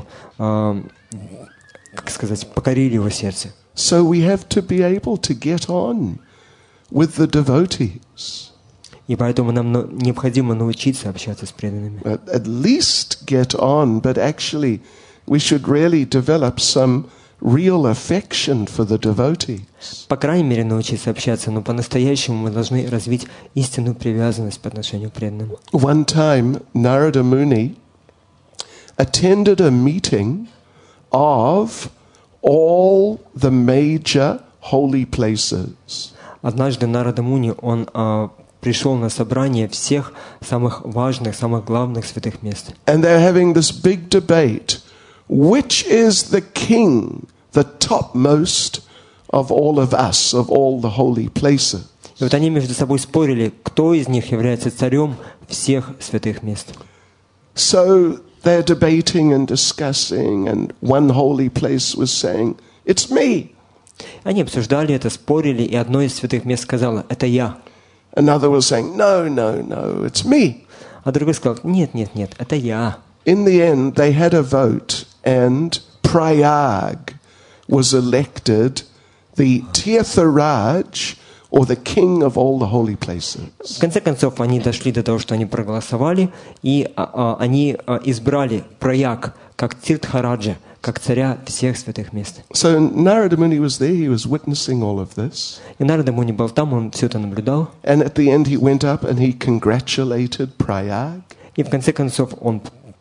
покорили его сердце. So we have to be able to get on with the devotees. И поэтому нам необходимо научиться общаться с преданными. At least get on, but actually we should really develop some real affection for the devotees. По крайней мере, научиться общаться, но по-настоящему мы должны развить истинную привязанность по отношению к преданным. One time, Narada Muni attended a meeting of all the major holy places. Однажды Нарада Муни, он пришел на собрание всех самых важных, самых главных святых мест. And they're having this big debate. Which is the king, the topmost of all of us, of all the holy places? И вот они между собой спорили, кто из них является царем всех святых мест. So they're debating and discussing, and one holy place was saying, "It's me." Они обсуждали это, спорили, и одно из святых мест сказало: «Это я». Another was saying, "No, it's me." А другой сказал: «Нет, это я». In the end, they had a vote, and Prayag was elected the Tirtharaj, or the king of all the holy places. В конце концов, они дошли до того, что они проголосовали, и они избрали Праяг как Тиртхараджа, как царя всех святых мест. So Narada Muni was there, he was witnessing all of this. И Нарада Муни был там, он все это наблюдал. And at the end he went up and he congratulated Prayag. И в конце концов он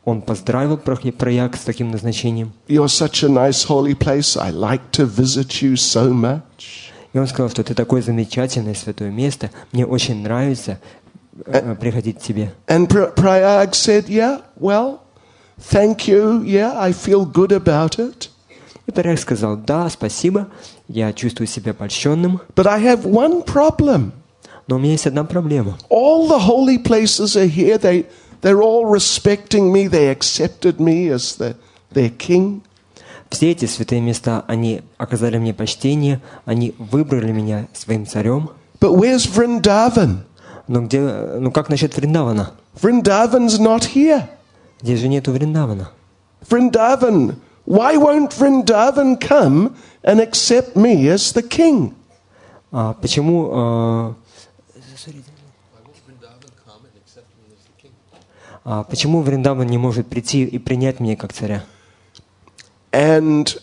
Он поздравил Праяг с таким назначением. You're such a nice holy place. I like to visit you so much. И он сказал, что ты такое замечательное святое место, мне очень нравится приходить к тебе. And Prayag said, yeah, well, thank you. Yeah, I feel good about it. И Праяг сказал, да, спасибо, я чувствую себя польщенным, But I have one problem. но у меня есть одна проблема. All the holy places are here. They're all respecting me. They accepted me as their king. Все эти святые места, они оказали мне почтение, они выбрали меня своим царем. But where's Vrindavan? Но как насчет Вриндавана? Vrindavan's not here. Здесь же нету Вриндавана. Vrindavan, why won't Vrindavan come and accept me as the king? Почему Вриндаван не может прийти и принять меня как царя? And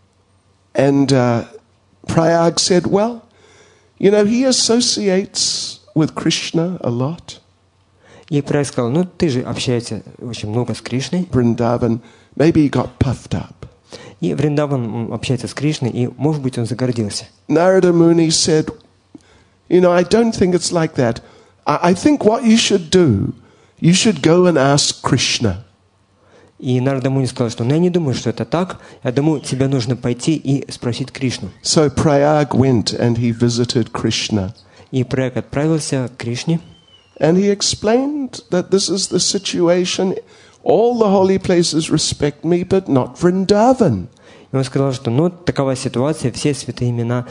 Prayag said, well, you know, he associates with Krishna a lot. И Праяг сказал, ты же общаешься очень много с Кришной. Vrindavan, maybe he got puffed up. И Вриндаван общается с Кришной, и, может быть, он загордился. Narada Muni said, you know, I don't think it's like that. I think what you should do, you should go and ask Krishna. И Нарада Муни сказал, что я не думаю, что это так. Я думаю, тебе нужно пойти и спросить Кришну. So Prayag went and he visited Krishna. И Праяг отправился к Кришне. And he explained that this is the situation. All the holy places respect me, but not Vrindavan. И он сказал, что такова ситуация, все святые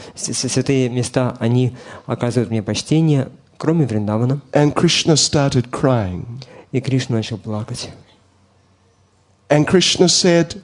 места, они оказывают мне почтение, кроме Вриндавана. And Krishna started crying. И Кришна начал плакать. And Krishna said,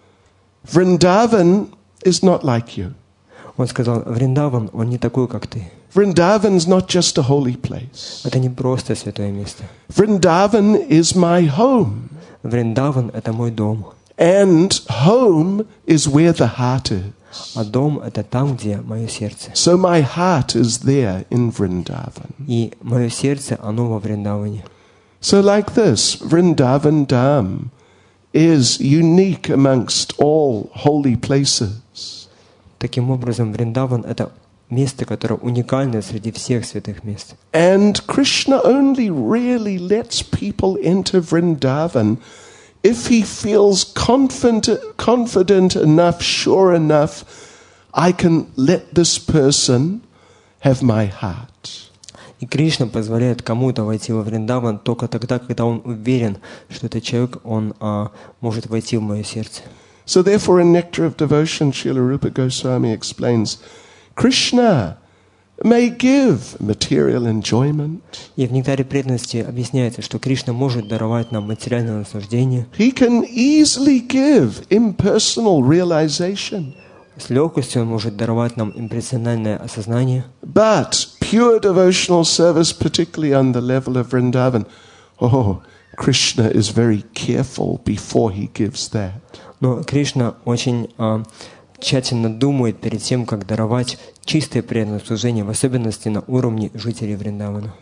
Vrindavan is not like you. Он сказал, Вриндаван, он не такой, как ты. Vrindavan's not just a holy place. Это не просто святое место. Vrindavan is my home. Вриндаван — это мой дом. And home is where the heart is. А дом — это там, где мое сердце. So my heart is there in Vrindavan. И мое сердце, оно во Вриндаване. So like this, Vrindavan Dham is unique amongst all holy places. Таким образом, Вриндаван — это место, которое уникальное среди всех святых мест. And Krishna only really lets people enter Vrindavan if he feels confident enough, sure enough, I can let this person have my heart. И Кришна позволяет кому-то войти во Вриндаван только тогда, когда он уверен, что этот человек, он может войти в мое сердце. So therefore in Nectar of Devotion, Srila Rupa Goswami explains, Krishna may give material enjoyment. И в Нектаре преданности объясняется, что Кришна может даровать нам материальное наслаждение. He can easily give impersonal realization. С легкостью он может даровать нам имперсональное осознание. But pure devotional service, particularly on the level of Vrindavan, Krishna is very careful before he gives that. Но Кришна очень тщательно думает перед тем, как даровать чистое преданное служение, в особенности на уровне жителей Вриндавана.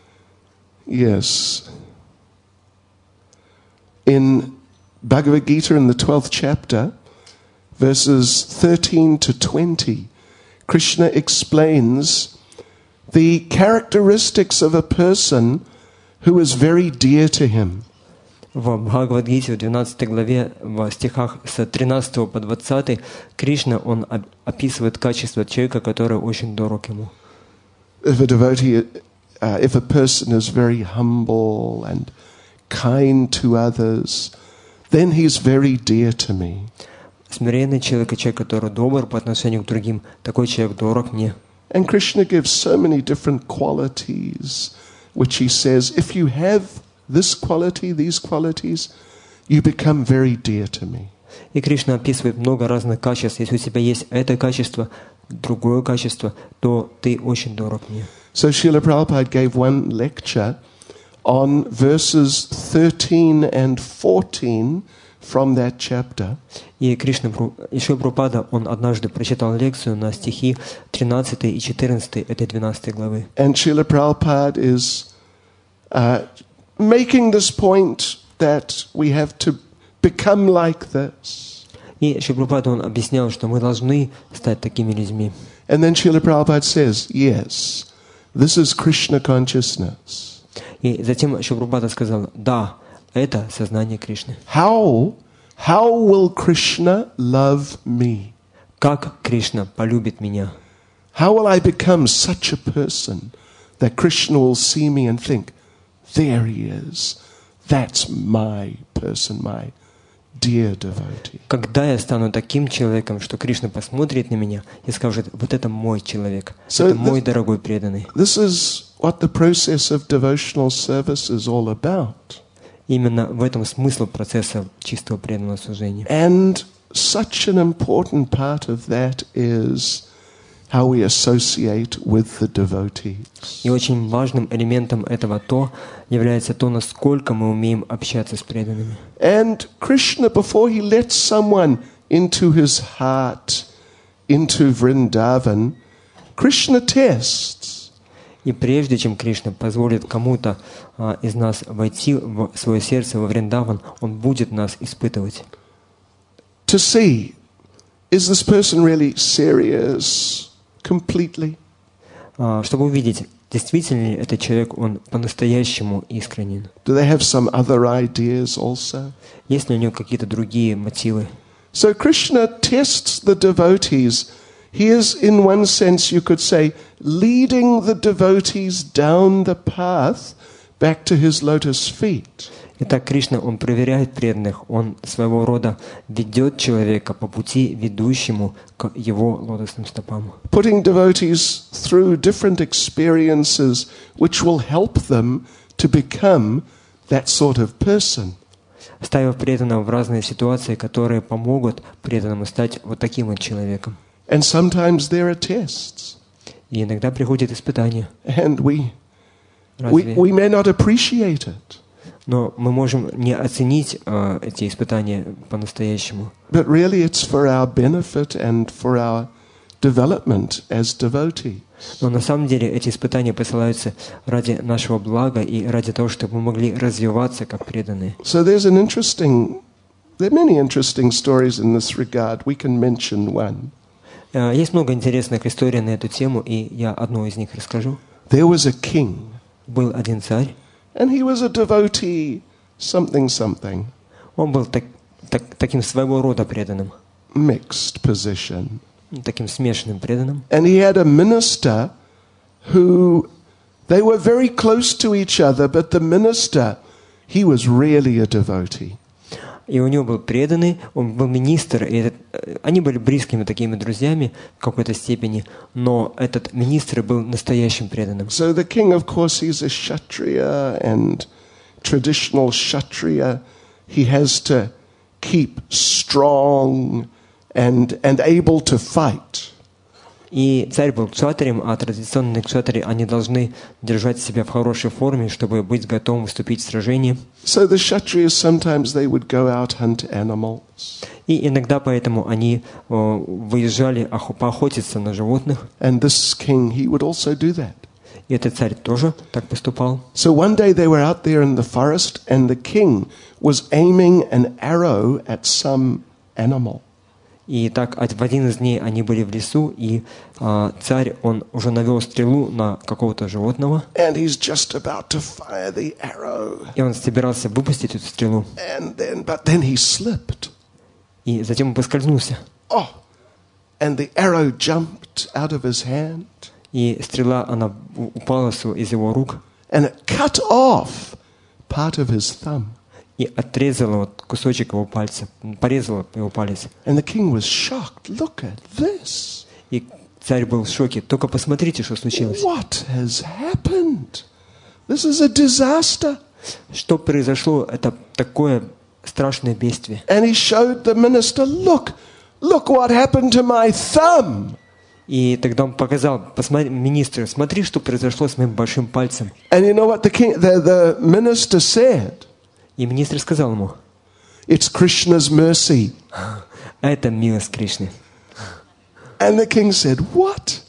Yes. In Bhagavad Gita, in the 12th chapter, verses 13 to 20, Krishna explains the characteristics of a person who is very dear to him. В Бхагавад-гите, в 12 главе, в стихах с 13 по 20, Кришна, он описывает качество человека, который очень дорог ему. If a devotee, if a person is very humble and kind to others, then he's very dear to me. Смиренный человек, человек, который добр по отношению к другим, такой человек дорог мне. And Krishna gives so many different qualities, which he says, if you have this quality, these qualities, you become very dear to me. И Кришна описывает много разных качеств. Если у тебя есть это качество, другое качество, то ты очень дорог мне. So Srila Prabhupada gave one lecture on verses 13 and 14 from that chapter. И Шрила Прабхупада, он однажды прочитал лекцию на стихи 13 и 14 этой 12 главы. And Srila Prabhupada is making this point that we have to become like this. И Шрила Прабхупада, он объяснял, что мы должны стать такими людьми. And then Srila Prabhupada says, yes, this is Krishna consciousness. И затем Шрила Прабхупада сказал, да, это сознание Кришны. How will Krishna love me? Как Кришна полюбит меня? How will I become such a person that Krishna will see me and think, there he is, that's my person, my dear devotee. Когда я стану таким человеком, что Кришна посмотрит на меня и скажет, вот это мой человек, это мой дорогой преданный. This is what the process of devotional service is all about. Именно в этом смысл процесса чистого преданного служения. And such an important part of that is how we associate with the devotees. И очень важным элементом этого является то, насколько мы умеем общаться с преданными. And Krishna, before he lets someone into his heart, into Vrindavan, Krishna tests. И прежде чем Кришна позволит кому-то из нас войти в свое сердце, во Вриндаван, он будет нас испытывать. To see, is this person really serious completely? Чтобы увидеть, действительно ли этот человек, он по-настоящему искренен. Do they have some other ideas also? Есть ли у него какие-то другие мотивы? So Krishna tests the devotees. He is, in one sense, you could say, leading the devotees down the path back to his lotus feet. Итак, Кришна, он проверяет преданных, он своего рода ведет человека по пути, ведущему к его лотосным стопам. Putting devotees through different experiences which will help them to become that sort of person. Ставя преданного в разные ситуации, которые помогут преданному стать вот таким вот человеком. And sometimes there are tests. И иногда приходят испытания. And we may not appreciate it. Но мы можем не оценить эти испытания по-настоящему. But really it's for our benefit and for our development as devotees. Но на самом деле эти испытания посылаются ради нашего блага и ради того, чтобы мы могли развиваться как преданные. So there are many interesting stories in this regard. We can mention one. Есть много интересных историй на эту тему, и я одну из них расскажу. There was a king. Был один царь. And he was a devotee, something. Он был таким своего рода преданным. Mixed position. Таким смешанным преданным. And he had a minister who, they were very close to each other, but the minister, he was really a devotee. И у него был преданный, он был министр, и они были близкими такими друзьями в какой-то степени, но этот министр был настоящим преданным. So the king, of course, he's a Kshatriya, and traditional Kshatriya, he has to keep strong and able to fight. И царь был кшатрием, а традиционные кшатри, они должны держать себя в хорошей форме, чтобы быть готовым вступить в сражение. So the Kshatriyas, sometimes they would go out hunt animals. И иногда поэтому они выезжали поохотиться на животных. And this king, he would also do that. И этот царь тоже так поступал. So one day they were out there in the forest, and the king was aiming an arrow at some animal. И так в один из дней они были в лесу, и царь, он уже навел стрелу на какого-то животного. And he's just about to fire the arrow. И он собирался выпустить эту стрелу. But then he slipped. И затем он поскользнулся. Oh, and the arrow jumped out of his hand. И стрела, она упала из его рук. And it cut off part of his thumb. И отрезала вот кусочек его пальца, порезала его палец. And the king was shocked. Look at this. И царь был в шоке. Только посмотрите, что случилось. What has happened? This is a disaster. Что произошло? Это такое страшное бедствие. And he showed the minister, look what happened to my thumb. И тогда он показал, посмотри, министру, смотри, что произошло с моим большим пальцем. And you know what the minister said? И министр сказал ему, it's Krishna's mercy. Это милость Кришны. And the king said, what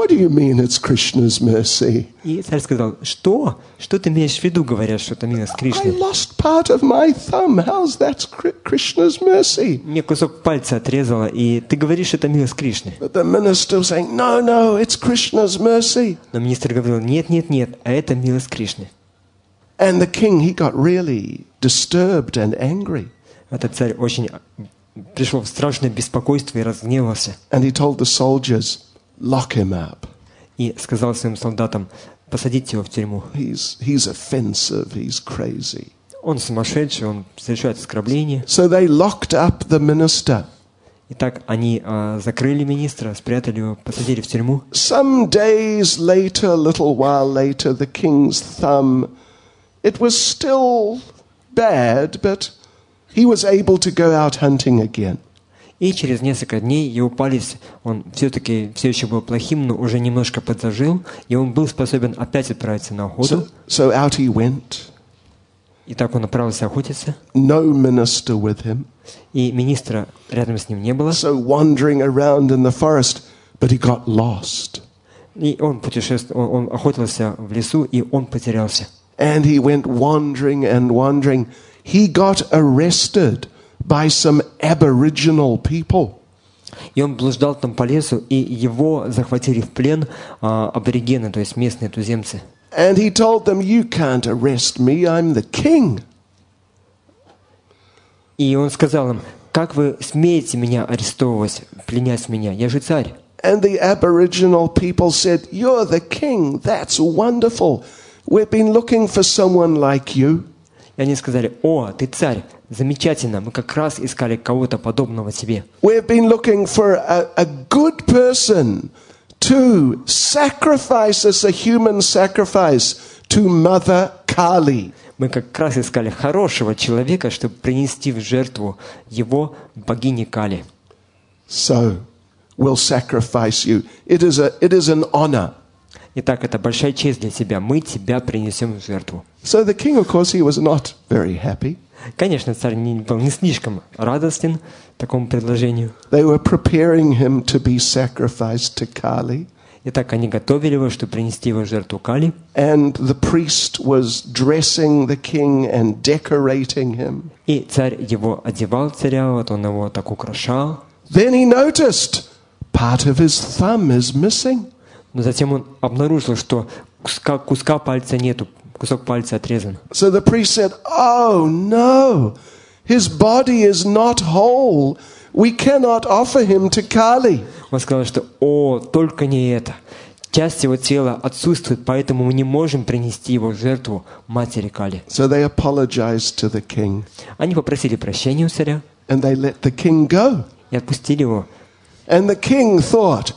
What do you mean it's Krishna's mercy? И царь сказал, что? Что ты имеешь в виду, говоря, что это милость I Кришны? lost part of my thumb. How's that Krishna's mercy? Мне кусок пальца отрезало, и ты говоришь, это милость Кришны. But the minister was saying, no, it's Krishna's mercy. Но министр говорил, нет, нет, нет, а это милость Кришны. And the king, he got really disturbed and angry. Этот царь очень пришел в страшное беспокойство и разгневался. And he told the soldiers, lock him up. И сказал своим солдатам, посадите его в тюрьму. He's offensive, he's crazy. Он сумасшедший, он совершает оскорбление. So they locked up the minister. Итак, они закрыли министра, спрятали его, посадили в тюрьму. Some days later, a little while later, the king's thumb, it was still bad, but he was able to go out hunting again. И через несколько дней его палец, он все-таки все еще был плохим, но уже немножко подзажил, и он был способен опять отправиться на охоту. So out he went. И так он отправился охотиться. No minister with him. И министра рядом с ним не было. So wandering around in the forest, but he got lost. И он путешествовал, он охотился в лесу, и он потерялся. And he went wandering and wandering. He got arrested by some Aboriginal people. И он блуждал там по лесу, и его захватили в плен аборигены, то есть местные туземцы. And he told them, you can't arrest me, I'm the king. И он сказал им, как вы смеете меня арестовывать, пленять меня, я же царь. And the Aboriginal people said, you're the king, that's wonderful. We've been looking for someone like you. И они сказали, о, ты царь, замечательно, мы как раз искали кого-то подобного тебе. We've been looking for a good person to sacrifice as a human sacrifice to Mother Kali. Мы как раз искали хорошего человека, чтобы принести в жертву его богине Кали. So, we'll sacrifice you. It is an honor. Итак, это большая честь для тебя. Мы тебя принесем в жертву. So the king, of course, he was not very happy. Конечно, царь был не слишком радостен такому предложению. They were preparing him to be sacrificed to Kali. Итак, они готовили его, чтобы принести его в жертву Кали. And the priest was dressing the king and decorating him. И царь его одевал, царя, вот он его так украшал. Then he noticed part of his thumb is missing. Но затем он обнаружил, что куска пальца нету, кусок пальца отрезан. So the priest said, oh no, his body is not whole. We cannot offer him to Kali. Он сказал, что «О, только не это! Часть его тела отсутствует, поэтому мы не можем принести его в жертву матери Кали». So they apologized to the king. Они попросили прощения у царя And they let the king go. и отпустили его. And the king thought,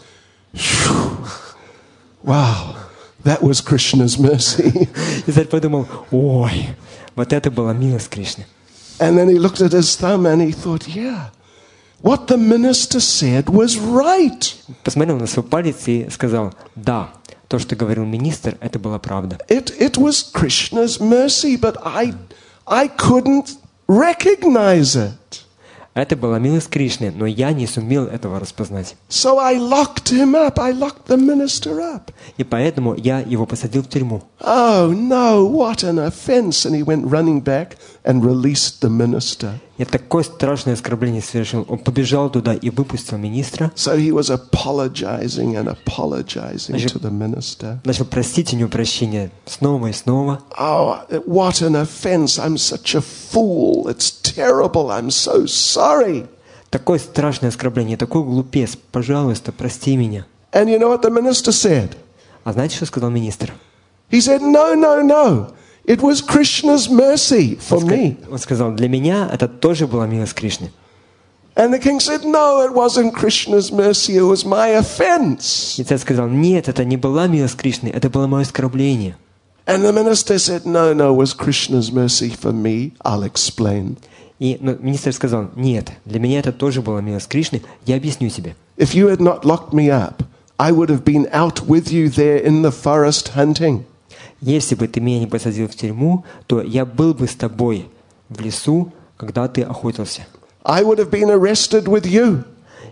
wow, that was Krishna's mercy. И царь подумал, ой, вот это была милость Кришны. And then he looked at his thumb and he thought, yeah, what the minister said was right. Посмотрел на свой палец и сказал, да, то, что говорил министр, это была правда. It was Krishna's mercy, but I couldn't recognize it. Это была милость Кришны, но я не сумел этого распознать. So I locked him up. I locked the minister up. И поэтому я его посадил в тюрьму. Oh no, what an offense. And he went running back and released the minister. И такое страшное оскорбление совершил. Он побежал туда и выпустил министра. So he was apologizing and apologizing to the minister. Начал просить у него прощения снова и снова. Oh, what an offense. I'm such a fool. It's terrible. I'm so sorry. Такое страшное оскорбление, такой глупец. Пожалуйста, прости меня. And you know what the minister said? А знаете, что сказал министр? He said, no. It was Krishna's mercy for me. Он сказал, для меня это тоже была милость Кришны. And the king said, no, it wasn't Krishna's mercy. It was my offense. И царь сказал, нет, это не была милость Кришны, это было мое оскорбление. And the minister said, no, it was Krishna's mercy for me. I'll explain. И министр сказал, нет, для меня это тоже была милость Кришны, я объясню тебе. If you had not locked me up, I would have been out with you there in the forest hunting. Если бы ты меня не посадил в тюрьму, то я был бы с тобой в лесу, когда ты охотился. I would have been arrested with you.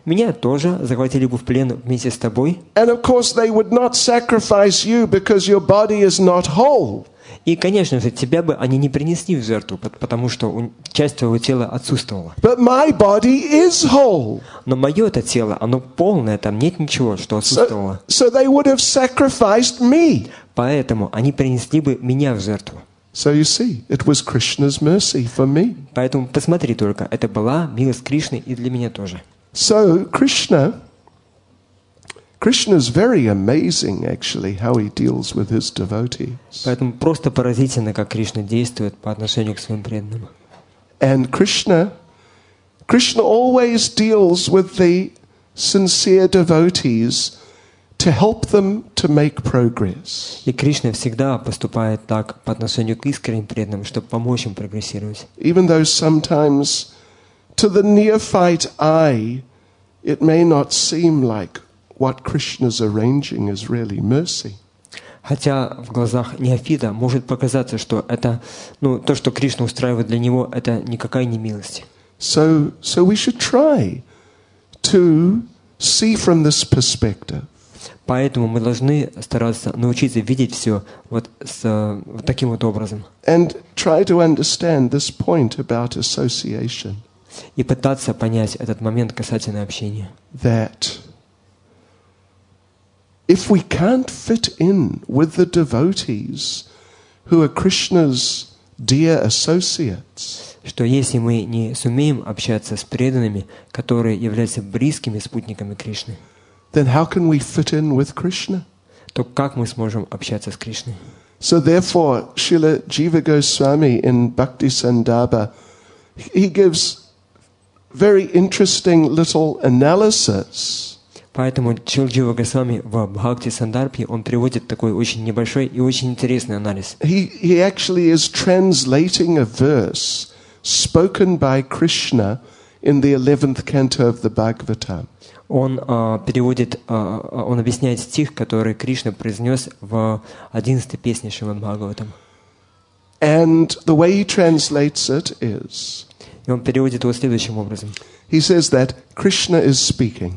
меня тоже захватили бы в плен вместе с тобой. And of course, they would not sacrifice you because your body is not whole. И, конечно же, тебя бы они не принесли в жертву, потому что часть твоего тела отсутствовала. But my body is whole. Но мое это тело, оно полное, там нет ничего, что отсутствовало. So they would have sacrificed me. Поэтому они принесли бы меня в жертву. So you see, it was Krishna's mercy for me. Поэтому посмотри только, это была милость Кришны и для меня тоже. So Krishna is very amazing, actually, how he deals with his devotees. Поэтому просто поразительно, как Кришна действует по отношению к своим преданным. And Krishna always deals with the sincere devotees to help them to make progress. И Кришна всегда поступает так по отношению к искренним преданным, чтобы помочь им прогрессировать. Even though sometimes to the neophyte eye it may not seem like what Krishna's arranging is really mercy. Хотя в глазах неофита может показаться, что это, то, что Кришна устраивает для него, это никакая не милость. So we should try to see from this perspective. Поэтому мы должны стараться научиться видеть все вот таким вот образом. And try to understand this point about association. И пытаться понять этот момент касательно общения. That if we can't fit in with the devotees who are Krishna's dear associates, что если мы не сумеем общаться с преданными, которые являются близкими спутниками Кришны, then how can we fit in with Krishna? то как мы сможем общаться с Кришной? So therefore, Srila Jiva Goswami in Bhakti Sandarbha, he gives very interesting little analysis. Поэтому Шрила Госвами в Бхакти Сандарбхе он приводит такой очень небольшой и очень интересный анализ. He actually is translating a verse spoken by Krishna in the 11th canto of the Bhagavatam. Он переводит, он объясняет стих, который Кришна произнес в 11-й песне Шримад Бхагаватам. And the way he translates it is, И он переводит его следующим образом. he says that Krishna is speaking.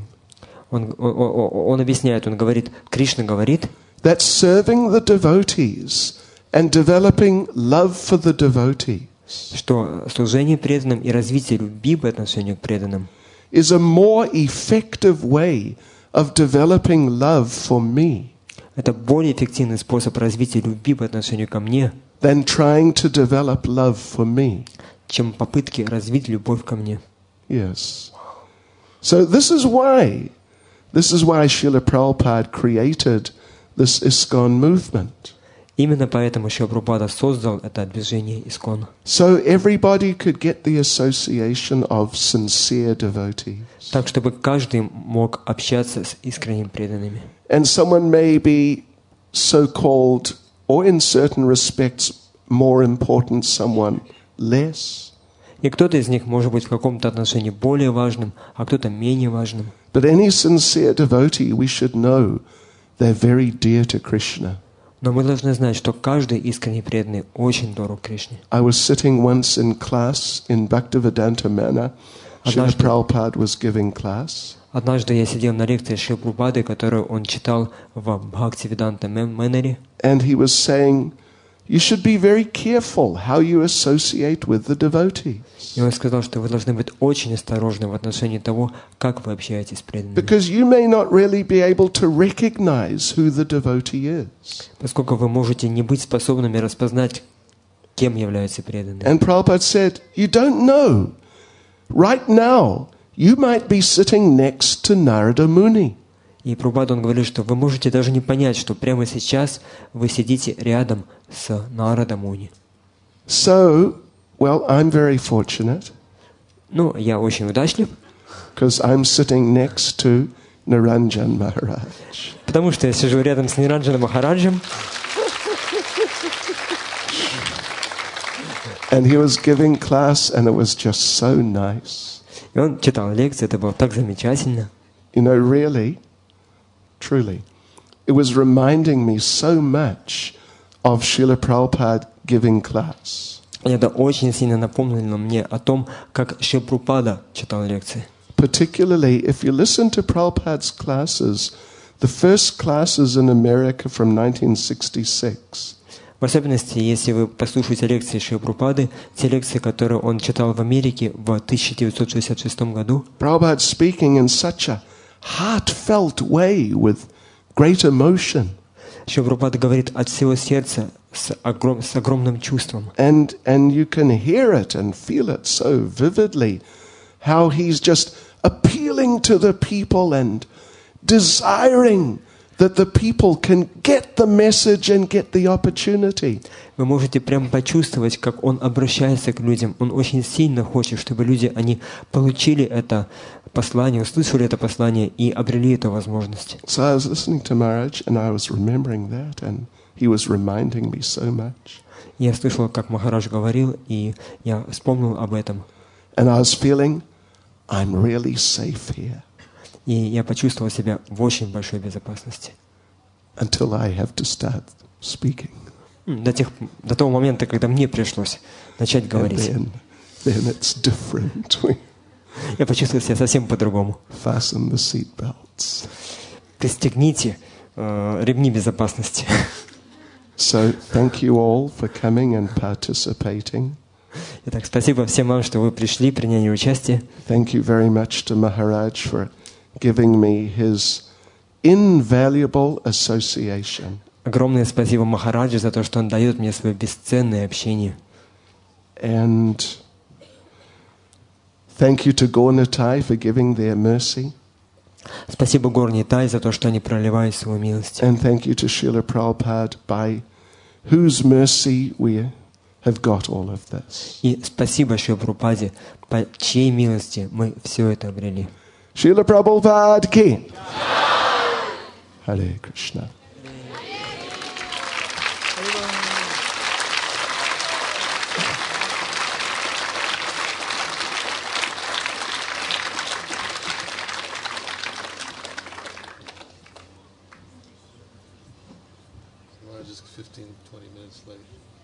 Он объясняет, он говорит, Кришна говорит, That serving the devotees and developing love for the devotees что служение преданным и развитие любви по отношению к преданным is a more effective way of developing love for me это более эффективный способ развития любви по отношению ко мне, than trying to develop love for me. чем попытки развить любовь ко мне. Yes. So this is why Srila Prabhupada created this ISKCON movement. Именно поэтому Шрила Прабхупада создал это движение ИСККОН. So everybody could get the association of sincere devotees. Так, чтобы каждый мог общаться с искренними преданными. And someone may be so-called, or in certain respects, more important, someone less. И кто-то из них может быть в каком-то отношении более важным, а кто-то менее важным. But any sincere devotee, we should know they're very dear to Krishna. Но мы должны знать, что каждый искренне преданный очень дорог Кришне. I was sitting once in class in Bhaktivedanta Manor. Srila Prabhupada was giving class. Однажды я сидел на лекции Шрилы Прабхупады, которую он читал в Бхактивиданта Манере. And he was saying, you should be very careful how you associate with the devotees. И он сказал, что вы должны быть очень осторожны в отношении того, как вы общаетесь с преданными. Because you may not really be able to recognize who the devotee is. Поскольку вы можете не быть способными распознать, кем являются преданные. And Prabhupada said, you don't know. Right now, you might be sitting next to Narada Muni. И Прабхупада он говорит, что вы можете даже не понять, что прямо сейчас вы сидите рядом с Нарада Муни. So, well, I'm very fortunate. Я очень удачлив, Because I'm sitting next to Niranjan Maharaj. потому что я сижу рядом с Ниранджаном Махараджем. And he was giving class and it was just so nice. И он читал лекции, это было так замечательно. You know, really, truly, it was reminding me so much of Srila Prabhupada giving class. И это очень сильно напомнило мне о том, как Шрила Прабхупада читал лекции. particularly if you listen to Prabhupada's classes, the first classes in America from 1966, В особенности, если вы послушаете лекции Шрилы Прабхупады, те лекции, которые он читал в Америке в 1966 году, Prabhupada speaking in such a heartfelt way with great emotion. Шрила Прабхупада говорит от всего сердца с огромным чувством. And you can hear it and feel it so vividly, how he's just appealing to the people and desiring that the people can get the message and get the opportunity. Вы можете прямо почувствовать, как он обращается к людям. Он очень сильно хочет, чтобы люди, они получили это послание, услышали это послание и обрели эту возможность. So I was listening to Maharaj and I was remembering that, and he was reminding me so much. Я слышал, как Махарадж говорил, и я вспомнил об этом. And I was feeling, I'm really safe here И я почувствовал себя в очень большой безопасности. until I have to start speaking. До того момента, когда мне пришлось начать And говорить. then it's different. We Я почувствовал себя совсем по-другому. fasten the seat belts. Пристегните ремни безопасности. So thank you all for coming and participating. Итак, спасибо всем вам, что вы пришли, приняли участие. Thank you very much to Maharaj for giving me his invaluable association. Огромное спасибо Махараджу за то, что он дает мне свое бесценное общение. And thank you to Gaurnitai for giving their mercy. Спасибо Гор Нитай за то, что они проливают свою милость. And thank you to Srila Prabhupada, by whose mercy we have got all of this. И спасибо Шриле Прабхупаде, по чьей милости мы все это обрели. Srila Prabhupada ki. Hare Krishna. Just 15, 20 minutes late.